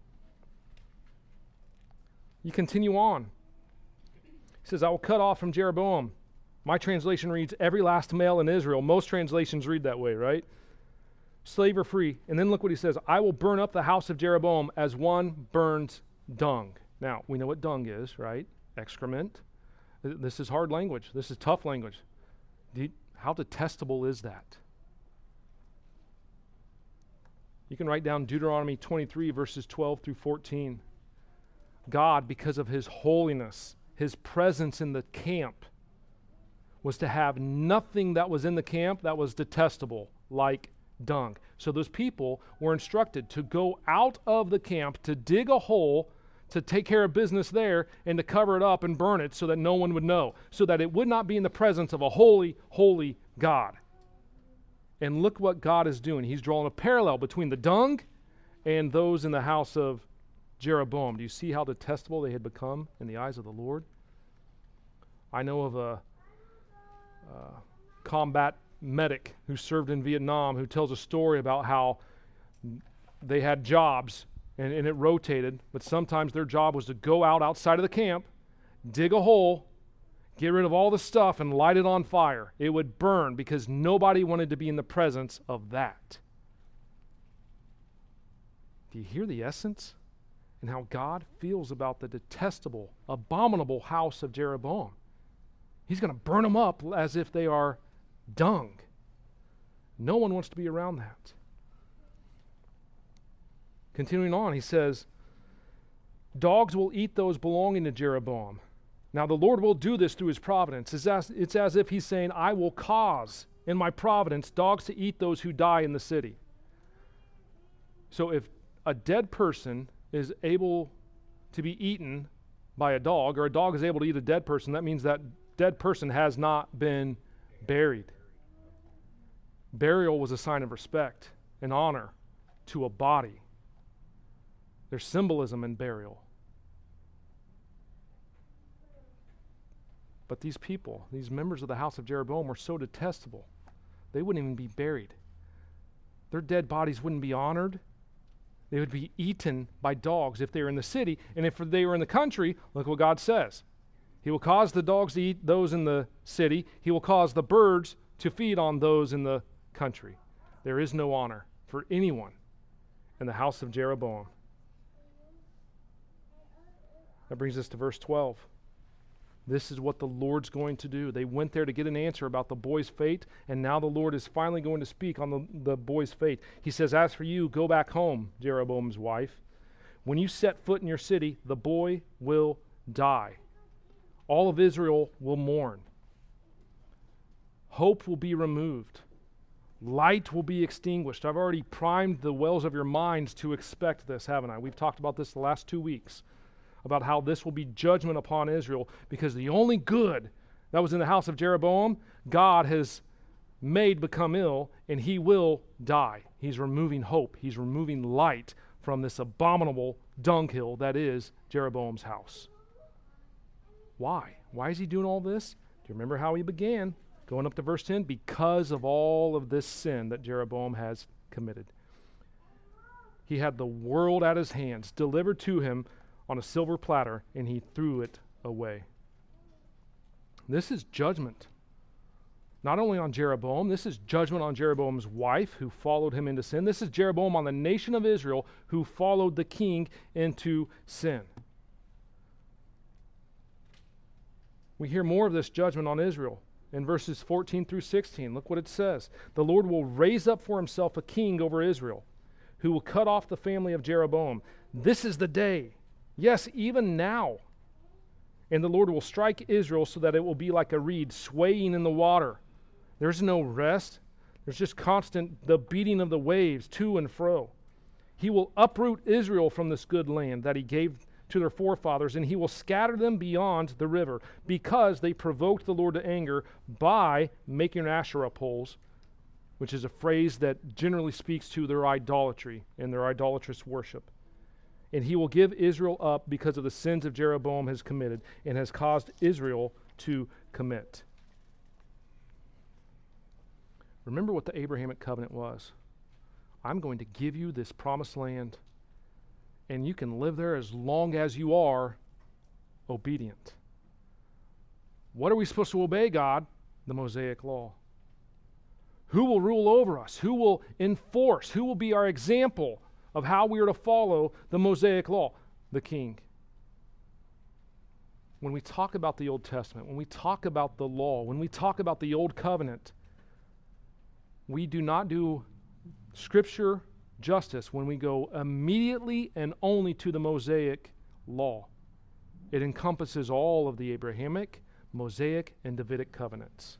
You continue on. He says, I will cut off from Jeroboam. My translation reads, every last male in Israel. Most translations read that way, right? Slave or free. And then look what he says, I will burn up the house of Jeroboam as one burns dung. Now, we know what dung is, right? Excrement. This is hard language. This is tough language. How detestable is that? You can write down Deuteronomy 23, verses 12 through 14. God, because of his holiness, his presence in the camp, was to have nothing that was in the camp that was detestable, like dung. So those people were instructed to go out of the camp, to dig a hole, to take care of business there, and to cover it up and burn it so that no one would know, so that it would not be in the presence of a holy, holy God. And look what God is doing. He's drawing a parallel between the dung and those in the house of Jeroboam. Do you see how detestable they had become in the eyes of the Lord? I know of a combat medic who served in Vietnam who tells a story about how they had jobs and it rotated, but sometimes their job was to go out outside of the camp, dig a hole, get rid of all the stuff and light it on fire. It would burn because nobody wanted to be in the presence of that. Do you hear the essence? And how God feels about the detestable, abominable house of Jeroboam. He's going to burn them up as if they are dung. No one wants to be around that. Continuing on, he says, dogs will eat those belonging to Jeroboam. Now the Lord will do this through his providence. It's as if he's saying, I will cause in my providence dogs to eat those who die in the city. So if a dead person is able to be eaten by a dog, or a dog is able to eat a dead person, that means that dead person has not been buried. Burial was a sign of respect and honor to a body. There's symbolism in burial. But these people, these members of the house of Jeroboam, were so detestable, they wouldn't even be buried. Their dead bodies wouldn't be honored. They would be eaten by dogs if they were in the city. And if they were in the country, look what God says. He will cause the dogs to eat those in the city. He will cause the birds to feed on those in the country. There is no honor for anyone in the house of Jeroboam. That brings us to verse 12. This is what the Lord's going to do. They went there to get an answer about the boy's fate, and now the Lord is finally going to speak on the boy's fate. He says, as for you, go back home, Jeroboam's wife. When you set foot in your city, the boy will die. All of Israel will mourn. Hope will be removed. Light will be extinguished. I've already primed the wells of your minds to expect this, haven't I? We've talked about this the last 2 weeks, about how this will be judgment upon Israel, because the only good that was in the house of Jeroboam, God has made become ill, and he will die. He's removing hope. He's removing light from this abominable dunghill that is Jeroboam's house. Why? Why is he doing all this? Do you remember how he began? Going up to verse 10, because of all of this sin that Jeroboam has committed. He had the world at his hands, delivered to him on a silver platter, and he threw it away. This is judgment. Not only on Jeroboam, this is judgment on Jeroboam's wife who followed him into sin. This is Jeroboam on the nation of Israel who followed the king into sin. We hear more of this judgment on Israel in verses 14 through 16. Look what it says. The Lord will raise up for himself a king over Israel who will cut off the family of Jeroboam. This is the day. Yes, even now. And the Lord will strike Israel so that it will be like a reed swaying in the water. There's no rest. There's just constant the beating of the waves to and fro. He will uproot Israel from this good land that he gave to their forefathers, and he will scatter them beyond the river, because they provoked the Lord to anger by making Asherah poles, which is a phrase that generally speaks to their idolatry and their idolatrous worship. And he will give Israel up because of the sins of Jeroboam has committed and has caused Israel to commit. Remember what the Abrahamic covenant was. I'm going to give you this promised land, and you can live there as long as you are obedient. What are we supposed to obey, God? The Mosaic law. Who will rule over us? Who will enforce? Who will be our example of how we are to follow the Mosaic law? The king. When we talk about the Old Testament, when we talk about the law, when we talk about the Old Covenant, we do not do Scripture justice when we go immediately and only to the Mosaic law. It encompasses all of the Abrahamic, Mosaic, and Davidic covenants.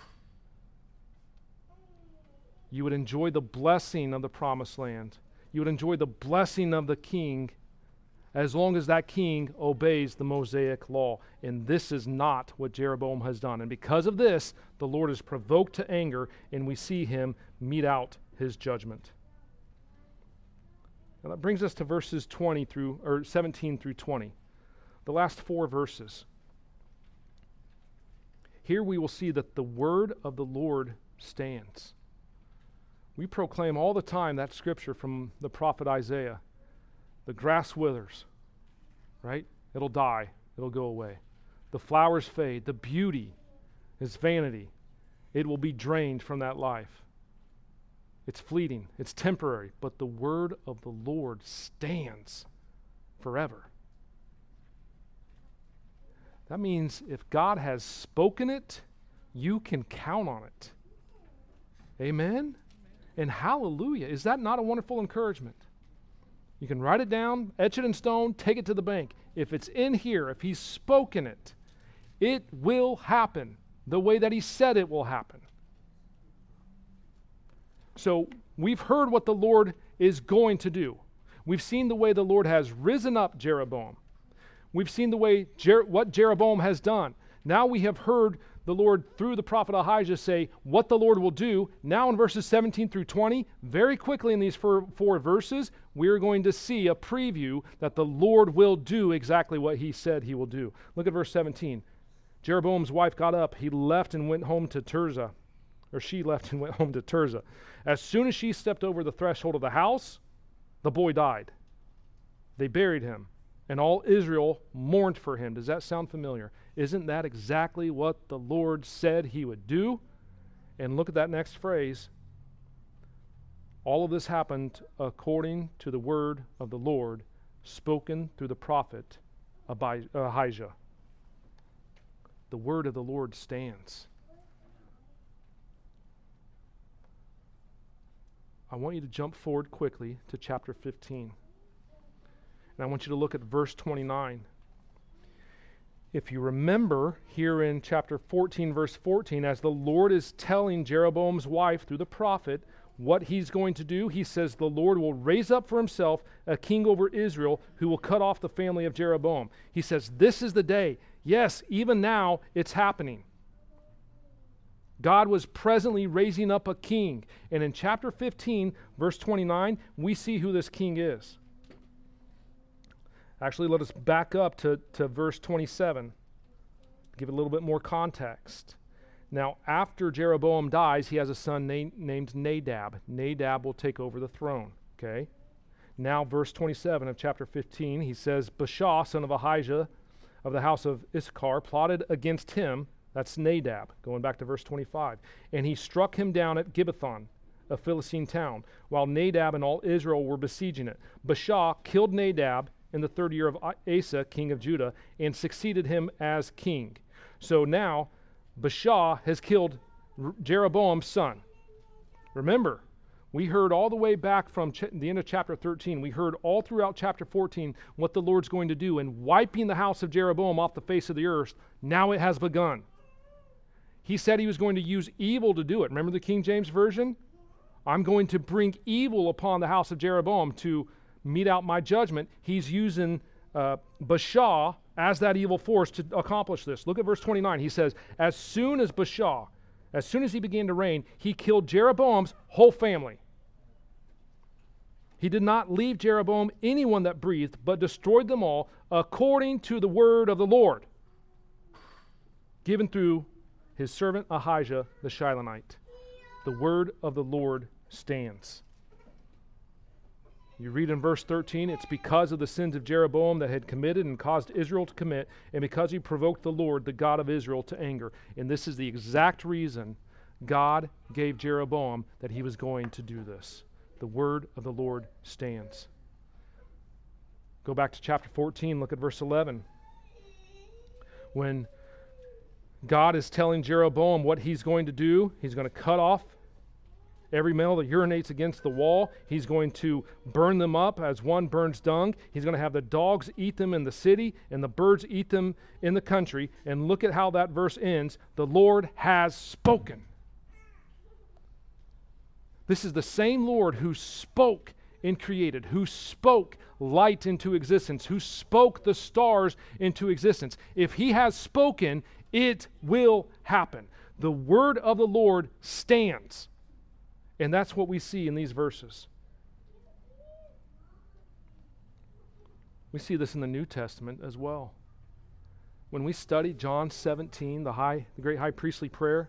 You would enjoy the blessing of the promised land. You would enjoy the blessing of the king as long as that king obeys the Mosaic law. And this is not what Jeroboam has done. And because of this, the Lord is provoked to anger, and we see him mete out his judgment. Now that brings us to verses 17 through 20. The last 4 verses. Here we will see that the word of the Lord stands. We proclaim all the time that scripture from the prophet Isaiah. The grass withers, right? It'll die. It'll go away. The flowers fade. The beauty is vanity. It will be drained from that life. It's fleeting. It's temporary. But the word of the Lord stands forever. That means if God has spoken it, you can count on it. Amen? And hallelujah. Is that not a wonderful encouragement? You can write it down, etch it in stone, take it to the bank. If it's in here, if he's spoken it, it will happen the way that he said it will happen. So we've heard what the Lord is going to do. We've seen the way the Lord has risen up Jeroboam. We've seen the way what Jeroboam has done. Now we have heard the Lord through the prophet Ahijah say what the Lord will do. Now in verses 17 through 20, very quickly in these 4 verses, we're going to see a preview that the Lord will do exactly what he said he will do. Look at verse 17. Jeroboam's wife got up. He left and went home to Tirzah. Or she left and went home to Tirzah. As soon as she stepped over the threshold of the house, the boy died. They buried him, and all Israel mourned for him. Does that sound familiar? Isn't that exactly what the Lord said he would do? And look at that next phrase. All of this happened according to the word of the Lord spoken through the prophet Ahijah. The word of the Lord stands. I want you to jump forward quickly to chapter 15. And I want you to look at verse 29. If you remember here in chapter 14, verse 14, as the Lord is telling Jeroboam's wife through the prophet what he's going to do, he says the Lord will raise up for himself a king over Israel who will cut off the family of Jeroboam. He says, this is the day. Yes, even now it's happening. God was presently raising up a king. And in chapter 15, verse 29, we see who this king is. Actually, let us back up to verse 27, give it a little bit more context. Now, after Jeroboam dies, he has a son named Nadab. Nadab will take over the throne, okay? Now, verse 27 of chapter 15, he says, Baasha, son of Ahijah, of the house of Issachar, plotted against him, that's Nadab, going back to verse 25, and he struck him down at Gibbethon, a Philistine town, while Nadab and all Israel were besieging it. Baasha killed Nadab in the 3rd year of Asa, king of Judah, and succeeded him as king. So now, Baasha has killed Jeroboam's son. Remember, we heard all the way back from the end of chapter 13, we heard all throughout chapter 14 what the Lord's going to do in wiping the house of Jeroboam off the face of the earth. Now it has begun. He said he was going to use evil to do it. Remember the King James Version? I'm going to bring evil upon the house of Jeroboam to mete out my judgment. He's using Baasha as that evil force to accomplish this. Look at verse 29. He says, as soon as he began to reign, he killed Jeroboam's whole family. He did not leave Jeroboam anyone that breathed, but destroyed them all according to the word of the Lord, given through his servant Ahijah the Shilonite. The word of the Lord stands. You read in verse 13, it's because of the sins of Jeroboam that had committed and caused Israel to commit, and because he provoked the Lord, the God of Israel, to anger. And this is the exact reason God gave Jeroboam that he was going to do this. The word of the Lord stands. Go back to chapter 14, look at verse 11. When God is telling Jeroboam what he's going to do, he's going to cut off Every male that urinates against the wall, he's going to burn them up as one burns dung. He's going to have the dogs eat them in the city and the birds eat them in the country. And look at how that verse ends. The Lord has spoken. This is the same Lord who spoke and created, who spoke light into existence, who spoke the stars into existence. If he has spoken, it will happen. The word of the Lord stands. And that's what we see in these verses. We see this in the New Testament as well. When we study John 17, the great high priestly prayer,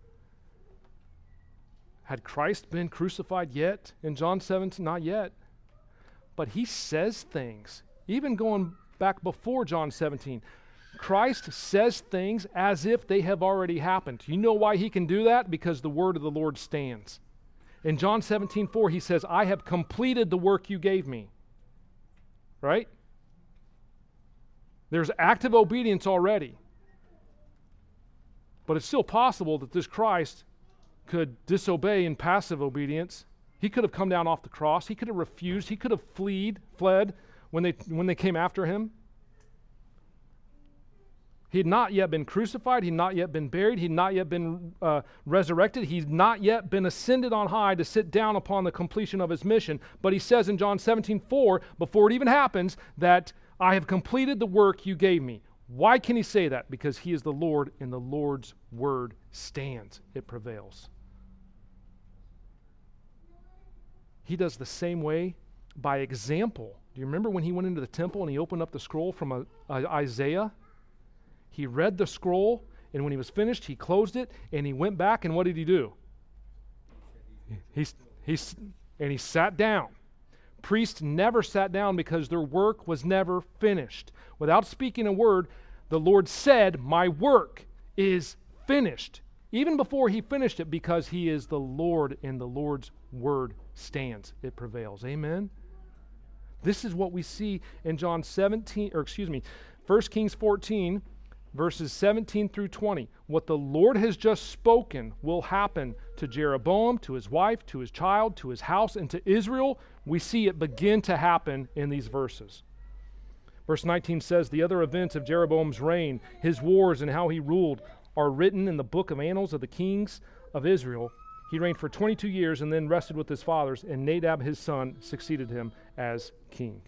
had Christ been crucified yet in John 17? Not yet. But he says things, even going back before John 17. Christ says things as if they have already happened. You know why he can do that? Because the word of the Lord stands. In John 17:4, he says, I have completed the work you gave me. Right? There's active obedience already. But it's still possible that this Christ could disobey in passive obedience. He could have come down off the cross. He could have refused. He could have fled when they came after him. He had not yet been crucified. He had not yet been buried. He had not yet been resurrected. He's not yet been ascended on high to sit down upon the completion of his mission. But he says in John 17:4, before it even happens, that I have completed the work you gave me. Why can he say that? Because he is the Lord, and the Lord's word stands. It prevails. He does the same way by example. Do you remember when he went into the temple and he opened up the scroll from Isaiah? He read the scroll, and when he was finished, he closed it, and he went back, and what did he do? He sat down. Priests never sat down because their work was never finished. Without speaking a word, the Lord said, my work is finished. Even before he finished it, because he is the Lord, and the Lord's word stands. It prevails. Amen? This is what we see in 1 Kings 14, verses 17 through 20. What the Lord has just spoken will happen to Jeroboam, to his wife, to his child, to his house, and to Israel. We see it begin to happen in these verses. Verse 19 says, the other events of Jeroboam's reign, his wars, and how he ruled are written in the book of annals of the kings of Israel. He reigned for 22 years and then rested with his fathers, and Nadab his son succeeded him as king.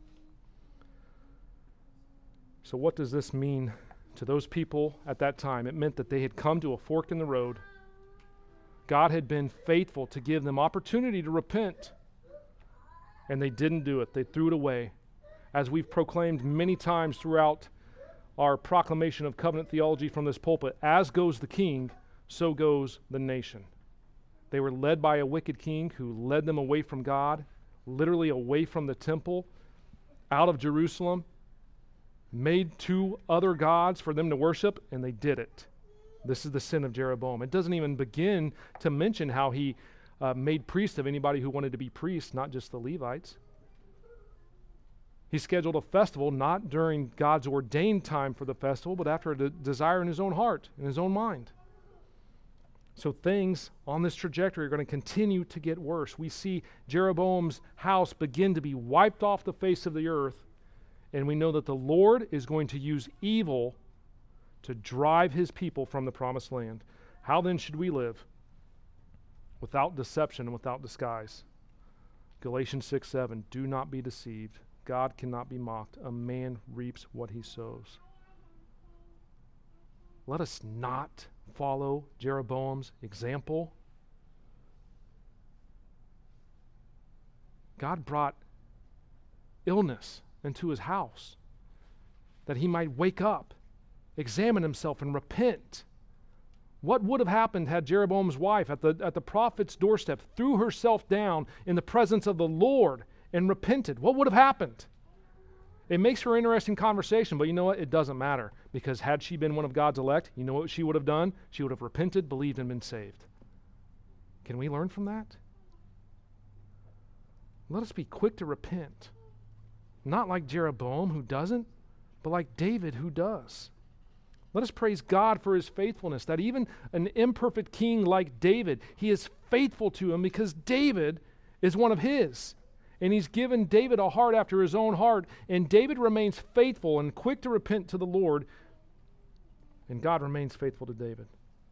So what does this mean to those people at that time? It meant that they had come to a fork in the road. God had been faithful to give them opportunity to repent, and they didn't do it. They threw it away. As we've proclaimed many times throughout our proclamation of covenant theology from this pulpit, as goes the king, so goes the nation. They were led by a wicked king who led them away from God, literally away from the temple, out of Jerusalem, made two other gods for them to worship, and they did it. This is the sin of Jeroboam. It doesn't even begin to mention how he made priests of anybody who wanted to be priests, not just the Levites. He scheduled a festival not during God's ordained time for the festival, but after a desire in his own heart, in his own mind. So things on this trajectory are going to continue to get worse. We see Jeroboam's house begin to be wiped off the face of the earth, and we know that the Lord is going to use evil to drive his people from the promised land. How then should we live? Without deception and without disguise. Galatians 6:7, do not be deceived. God cannot be mocked. A man reaps what he sows. Let us not follow Jeroboam's example. God brought illness into his house that he might wake up, examine himself, and repent. What would have happened had Jeroboam's wife at the prophet's doorstep threw herself down in the presence of the Lord and repented? What would have happened? It makes for interesting conversation, but you know what? It doesn't matter, because had she been one of God's elect, you know what she would have done? She would have repented, believed, and been saved. Can we learn from that? Let us be quick to repent. Not like Jeroboam, who doesn't, but like David, who does. Let us praise God for his faithfulness, that even an imperfect king like David, he is faithful to him because David is one of his. And he's given David a heart after his own heart. And David remains faithful and quick to repent to the Lord. And God remains faithful to David.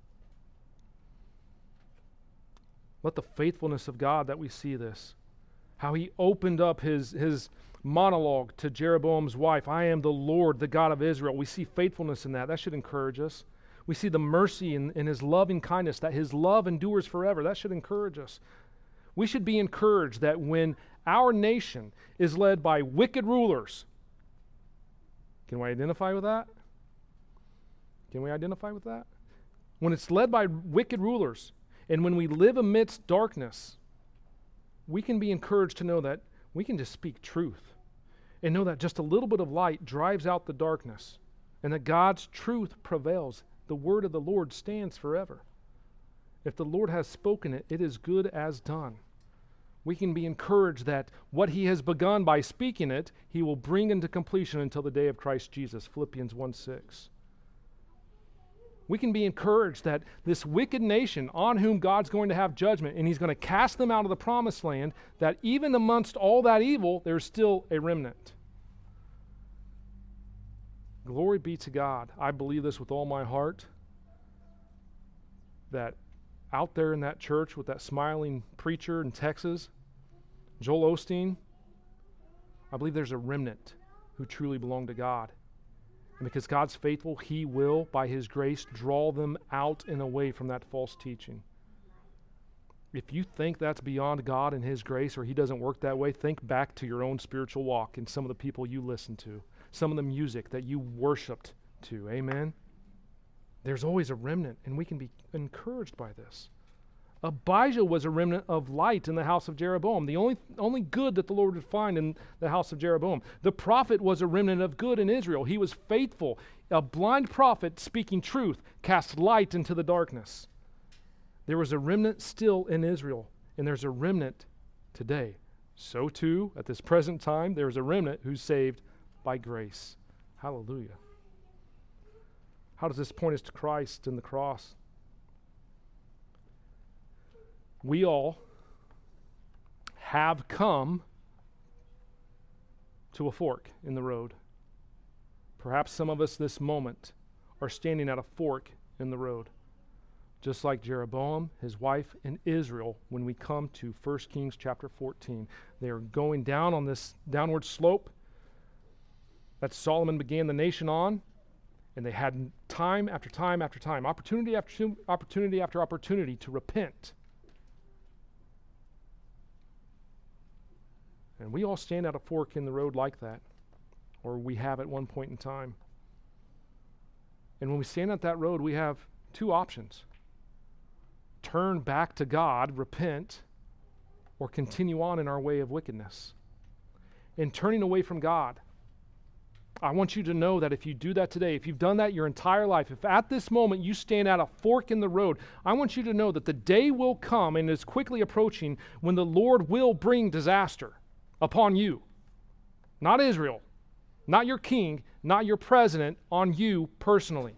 Let the faithfulness of God that we see this. How he opened up his monologue to Jeroboam's wife. I am the Lord, the God of Israel. We see faithfulness in that. That should encourage us. We see the mercy in his loving kindness, that his love endures forever. That should encourage us. We should be encouraged that when our nation is led by wicked rulers, can we identify with that? Can we identify with that? When it's led by wicked rulers, and when we live amidst darkness, we can be encouraged to know that we can just speak truth and know that just a little bit of light drives out the darkness and that God's truth prevails. The word of the Lord stands forever. If the Lord has spoken it, it is good as done. We can be encouraged that what he has begun by speaking it, he will bring into completion until the day of Christ Jesus, Philippians 1:6. We can be encouraged that this wicked nation on whom God's going to have judgment, and he's going to cast them out of the promised land, that even amongst all that evil, there's still a remnant. Glory be to God. I believe this with all my heart, that out there in that church with that smiling preacher in Texas, Joel Osteen, I believe there's a remnant who truly belong to God. And because God's faithful, he will, by his grace, draw them out and away from that false teaching. If you think that's beyond God and his grace, or he doesn't work that way, think back to your own spiritual walk and some of the people you listen to, some of the music that you worshiped to. Amen? There's always a remnant, and we can be encouraged by this. Abijah was a remnant of light in the house of Jeroboam, the only good that the Lord would find in the house of Jeroboam. The prophet was a remnant of good in Israel. He was faithful. A blind prophet speaking truth cast light into the darkness. There was a remnant still in Israel, and there's a remnant today. So too, at this present time, there is a remnant who's saved by grace. Hallelujah. How does this point us to Christ and the cross? We all have come to a fork in the road. Perhaps some of us this moment are standing at a fork in the road. Just like Jeroboam, his wife, and Israel, when we come to 1 Kings chapter 14. They are going down on this downward slope that Solomon began the nation on, and they had time after time after time, opportunity after opportunity after opportunity to repent. And we all stand at a fork in the road like that, or we have at one point in time. And when we stand at that road, we have two options. Turn back to God, repent, or continue on in our way of wickedness. In turning away from God, I want you to know that if you do that today, if you've done that your entire life, if at this moment you stand at a fork in the road, I want you to know that the day will come and is quickly approaching when the Lord will bring disaster upon you. Not Israel, not your king, not your president, on you personally.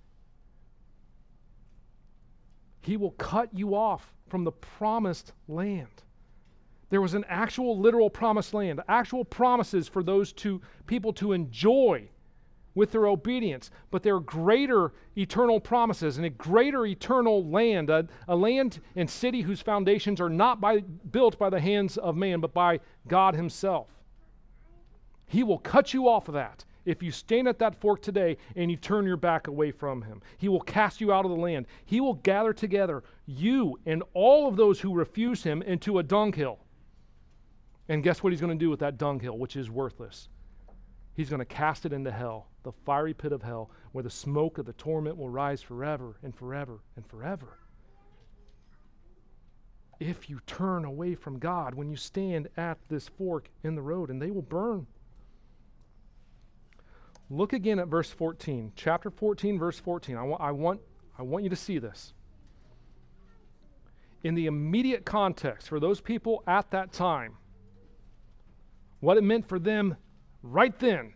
He will cut you off from the promised land. There was an actual literal promised land, actual promises for those two people to enjoy with their obedience, but there are greater eternal promises and a greater eternal land, a land and city whose foundations are not built by the hands of man, but by God himself. He will cut you off of that if you stand at that fork today and you turn your back away from him. He will cast you out of the land. He will gather together you and all of those who refuse him into a dunghill. And guess what he's going to do with that dunghill, which is worthless? He's going to cast it into hell, the fiery pit of hell, where the smoke of the torment will rise forever and forever and forever. If you turn away from God, when you stand at this fork in the road, and they will burn. Look again at verse 14, chapter 14, verse 14. I want you to see this. In the immediate context, for those people at that time, what it meant for them right then.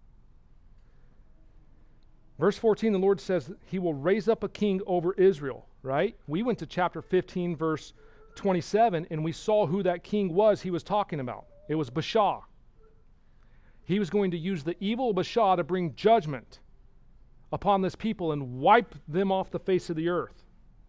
Verse 14, the Lord says he will raise up a king over Israel, right? We went to chapter 15, verse 27, and we saw who that king was he was talking about. It was Baasha. He was going to use the evil of Baasha to bring judgment upon this people and wipe them off the face of the earth.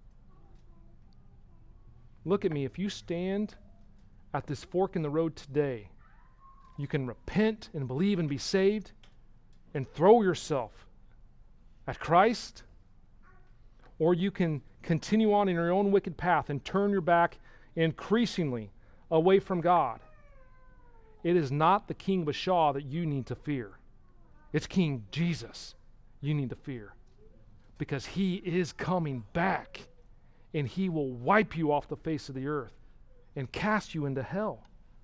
Look at me. If you stand at this fork in the road today, you can repent and believe and be saved and throw yourself at Christ, or you can continue on in your own wicked path and turn your back increasingly away from God. It is not the King Baasha that you need to fear. It's King Jesus you need to fear, because he is coming back, and he will wipe you off the face of the earth and cast you into hell.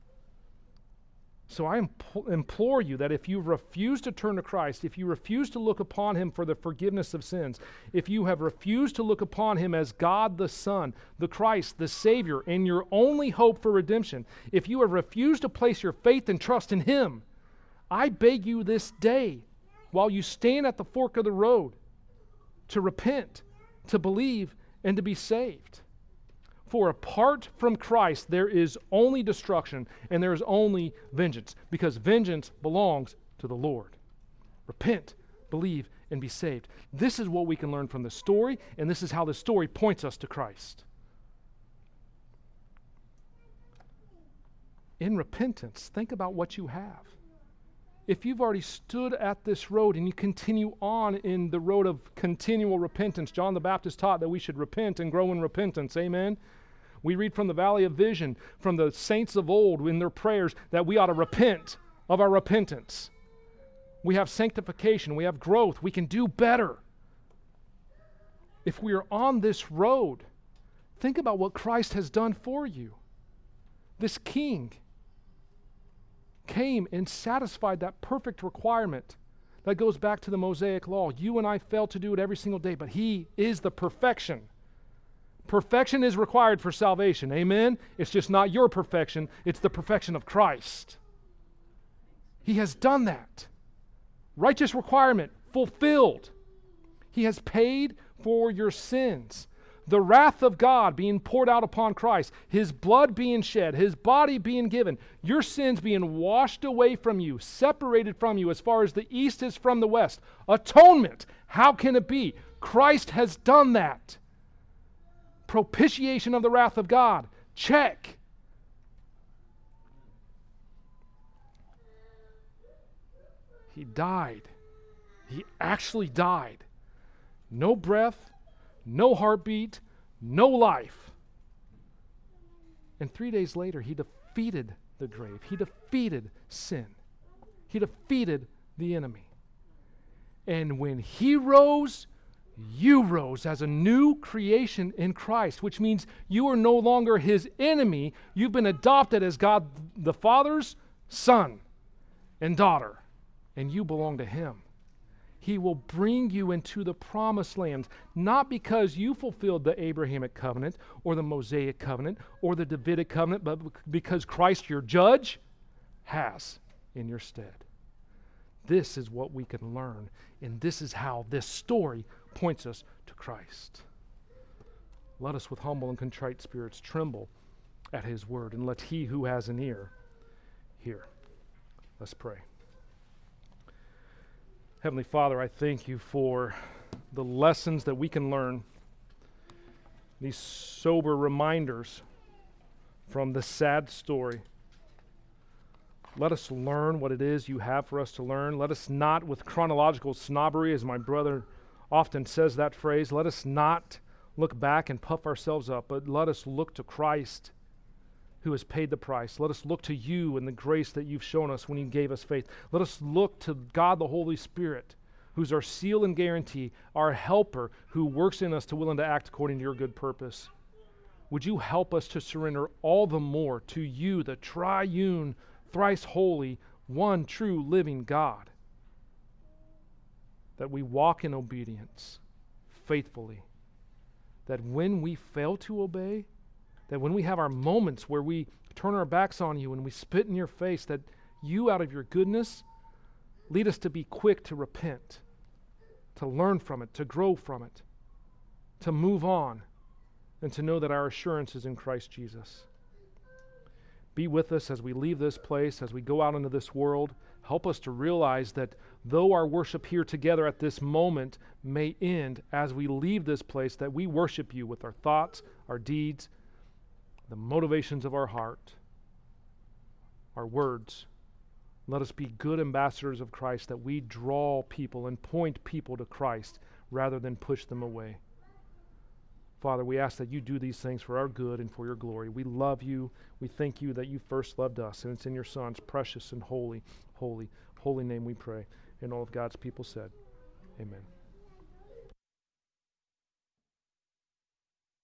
So I implore you that if you refuse to turn to Christ, if you refuse to look upon him for the forgiveness of sins, if you have refused to look upon him as God the Son, the Christ, the Savior, and your only hope for redemption, if you have refused to place your faith and trust in him, I beg you this day, while you stand at the fork of the road, to repent, to believe, and to be saved. For apart from Christ, there is only destruction and there is only vengeance, because vengeance belongs to the Lord. Repent, believe, and be saved. This is what we can learn from the story, and this is how the story points us to Christ. In repentance, think about what you have. If you've already stood at this road and you continue on in the road of continual repentance, John the Baptist taught that we should repent and grow in repentance. Amen? We read from the Valley of Vision, from the saints of old in their prayers, that we ought to repent of our repentance. We have sanctification. We have growth. We can do better. If we are on this road, think about what Christ has done for you. This King came and satisfied that perfect requirement that goes back to the Mosaic law. You and I fail to do it every single day, but he is the perfection. Perfection is required for salvation. Amen? It's just not your perfection. It's the perfection of Christ. He has done that. Righteous requirement fulfilled. He has paid for your sins. The wrath of God being poured out upon Christ, his blood being shed, his body being given, your sins being washed away from you, separated from you as far as the east is from the west. Atonement. How can it be? Christ has done that. Propitiation of the wrath of God. Check. He died. He actually died. No breath, no heartbeat, no life. And 3 days later, he defeated the grave. He defeated sin. He defeated the enemy. And when he rose, you rose as a new creation in Christ, which means you are no longer his enemy. You've been adopted as God the Father's son and daughter, and you belong to him. He will bring you into the promised land, not because you fulfilled the Abrahamic covenant or the Mosaic covenant or the Davidic covenant, but because Christ, your judge, has in your stead. This is what we can learn, and this is how this story points us to Christ. Let us with humble and contrite spirits tremble at his word, and let he who has an ear hear. Let's pray. Heavenly Father, I thank you for the lessons that we can learn, these sober reminders from the sad story. Let us learn what it is you have for us to learn. Let us not, with chronological snobbery, as my brother often says that phrase, let us not look back and puff ourselves up, but let us look to Christ, who has paid the price. Let us look to you and the grace that you've shown us when you gave us faith. Let us look to God the Holy Spirit, who's our seal and guarantee, our helper, who works in us to will and to act according to your good purpose. Would you help us to surrender all the more to you, the triune, thrice holy, one true living God, that we walk in obedience faithfully, that when we fail to obey, that when we have our moments where we turn our backs on you and we spit in your face, that you, out of your goodness, lead us to be quick to repent, to learn from it, to grow from it, to move on, and to know that our assurance is in Christ Jesus. Be with us as we leave this place, as we go out into this world. Help us to realize that though our worship here together at this moment may end, as we leave this place, that we worship you with our thoughts, our deeds, the motivations of our heart, our words. Let us be good ambassadors of Christ, that we draw people and point people to Christ rather than push them away. Father, we ask that you do these things for our good and for your glory. We love you. We thank you that you first loved us, and it's in your Son's precious and holy name we pray. And all of God's people said, amen.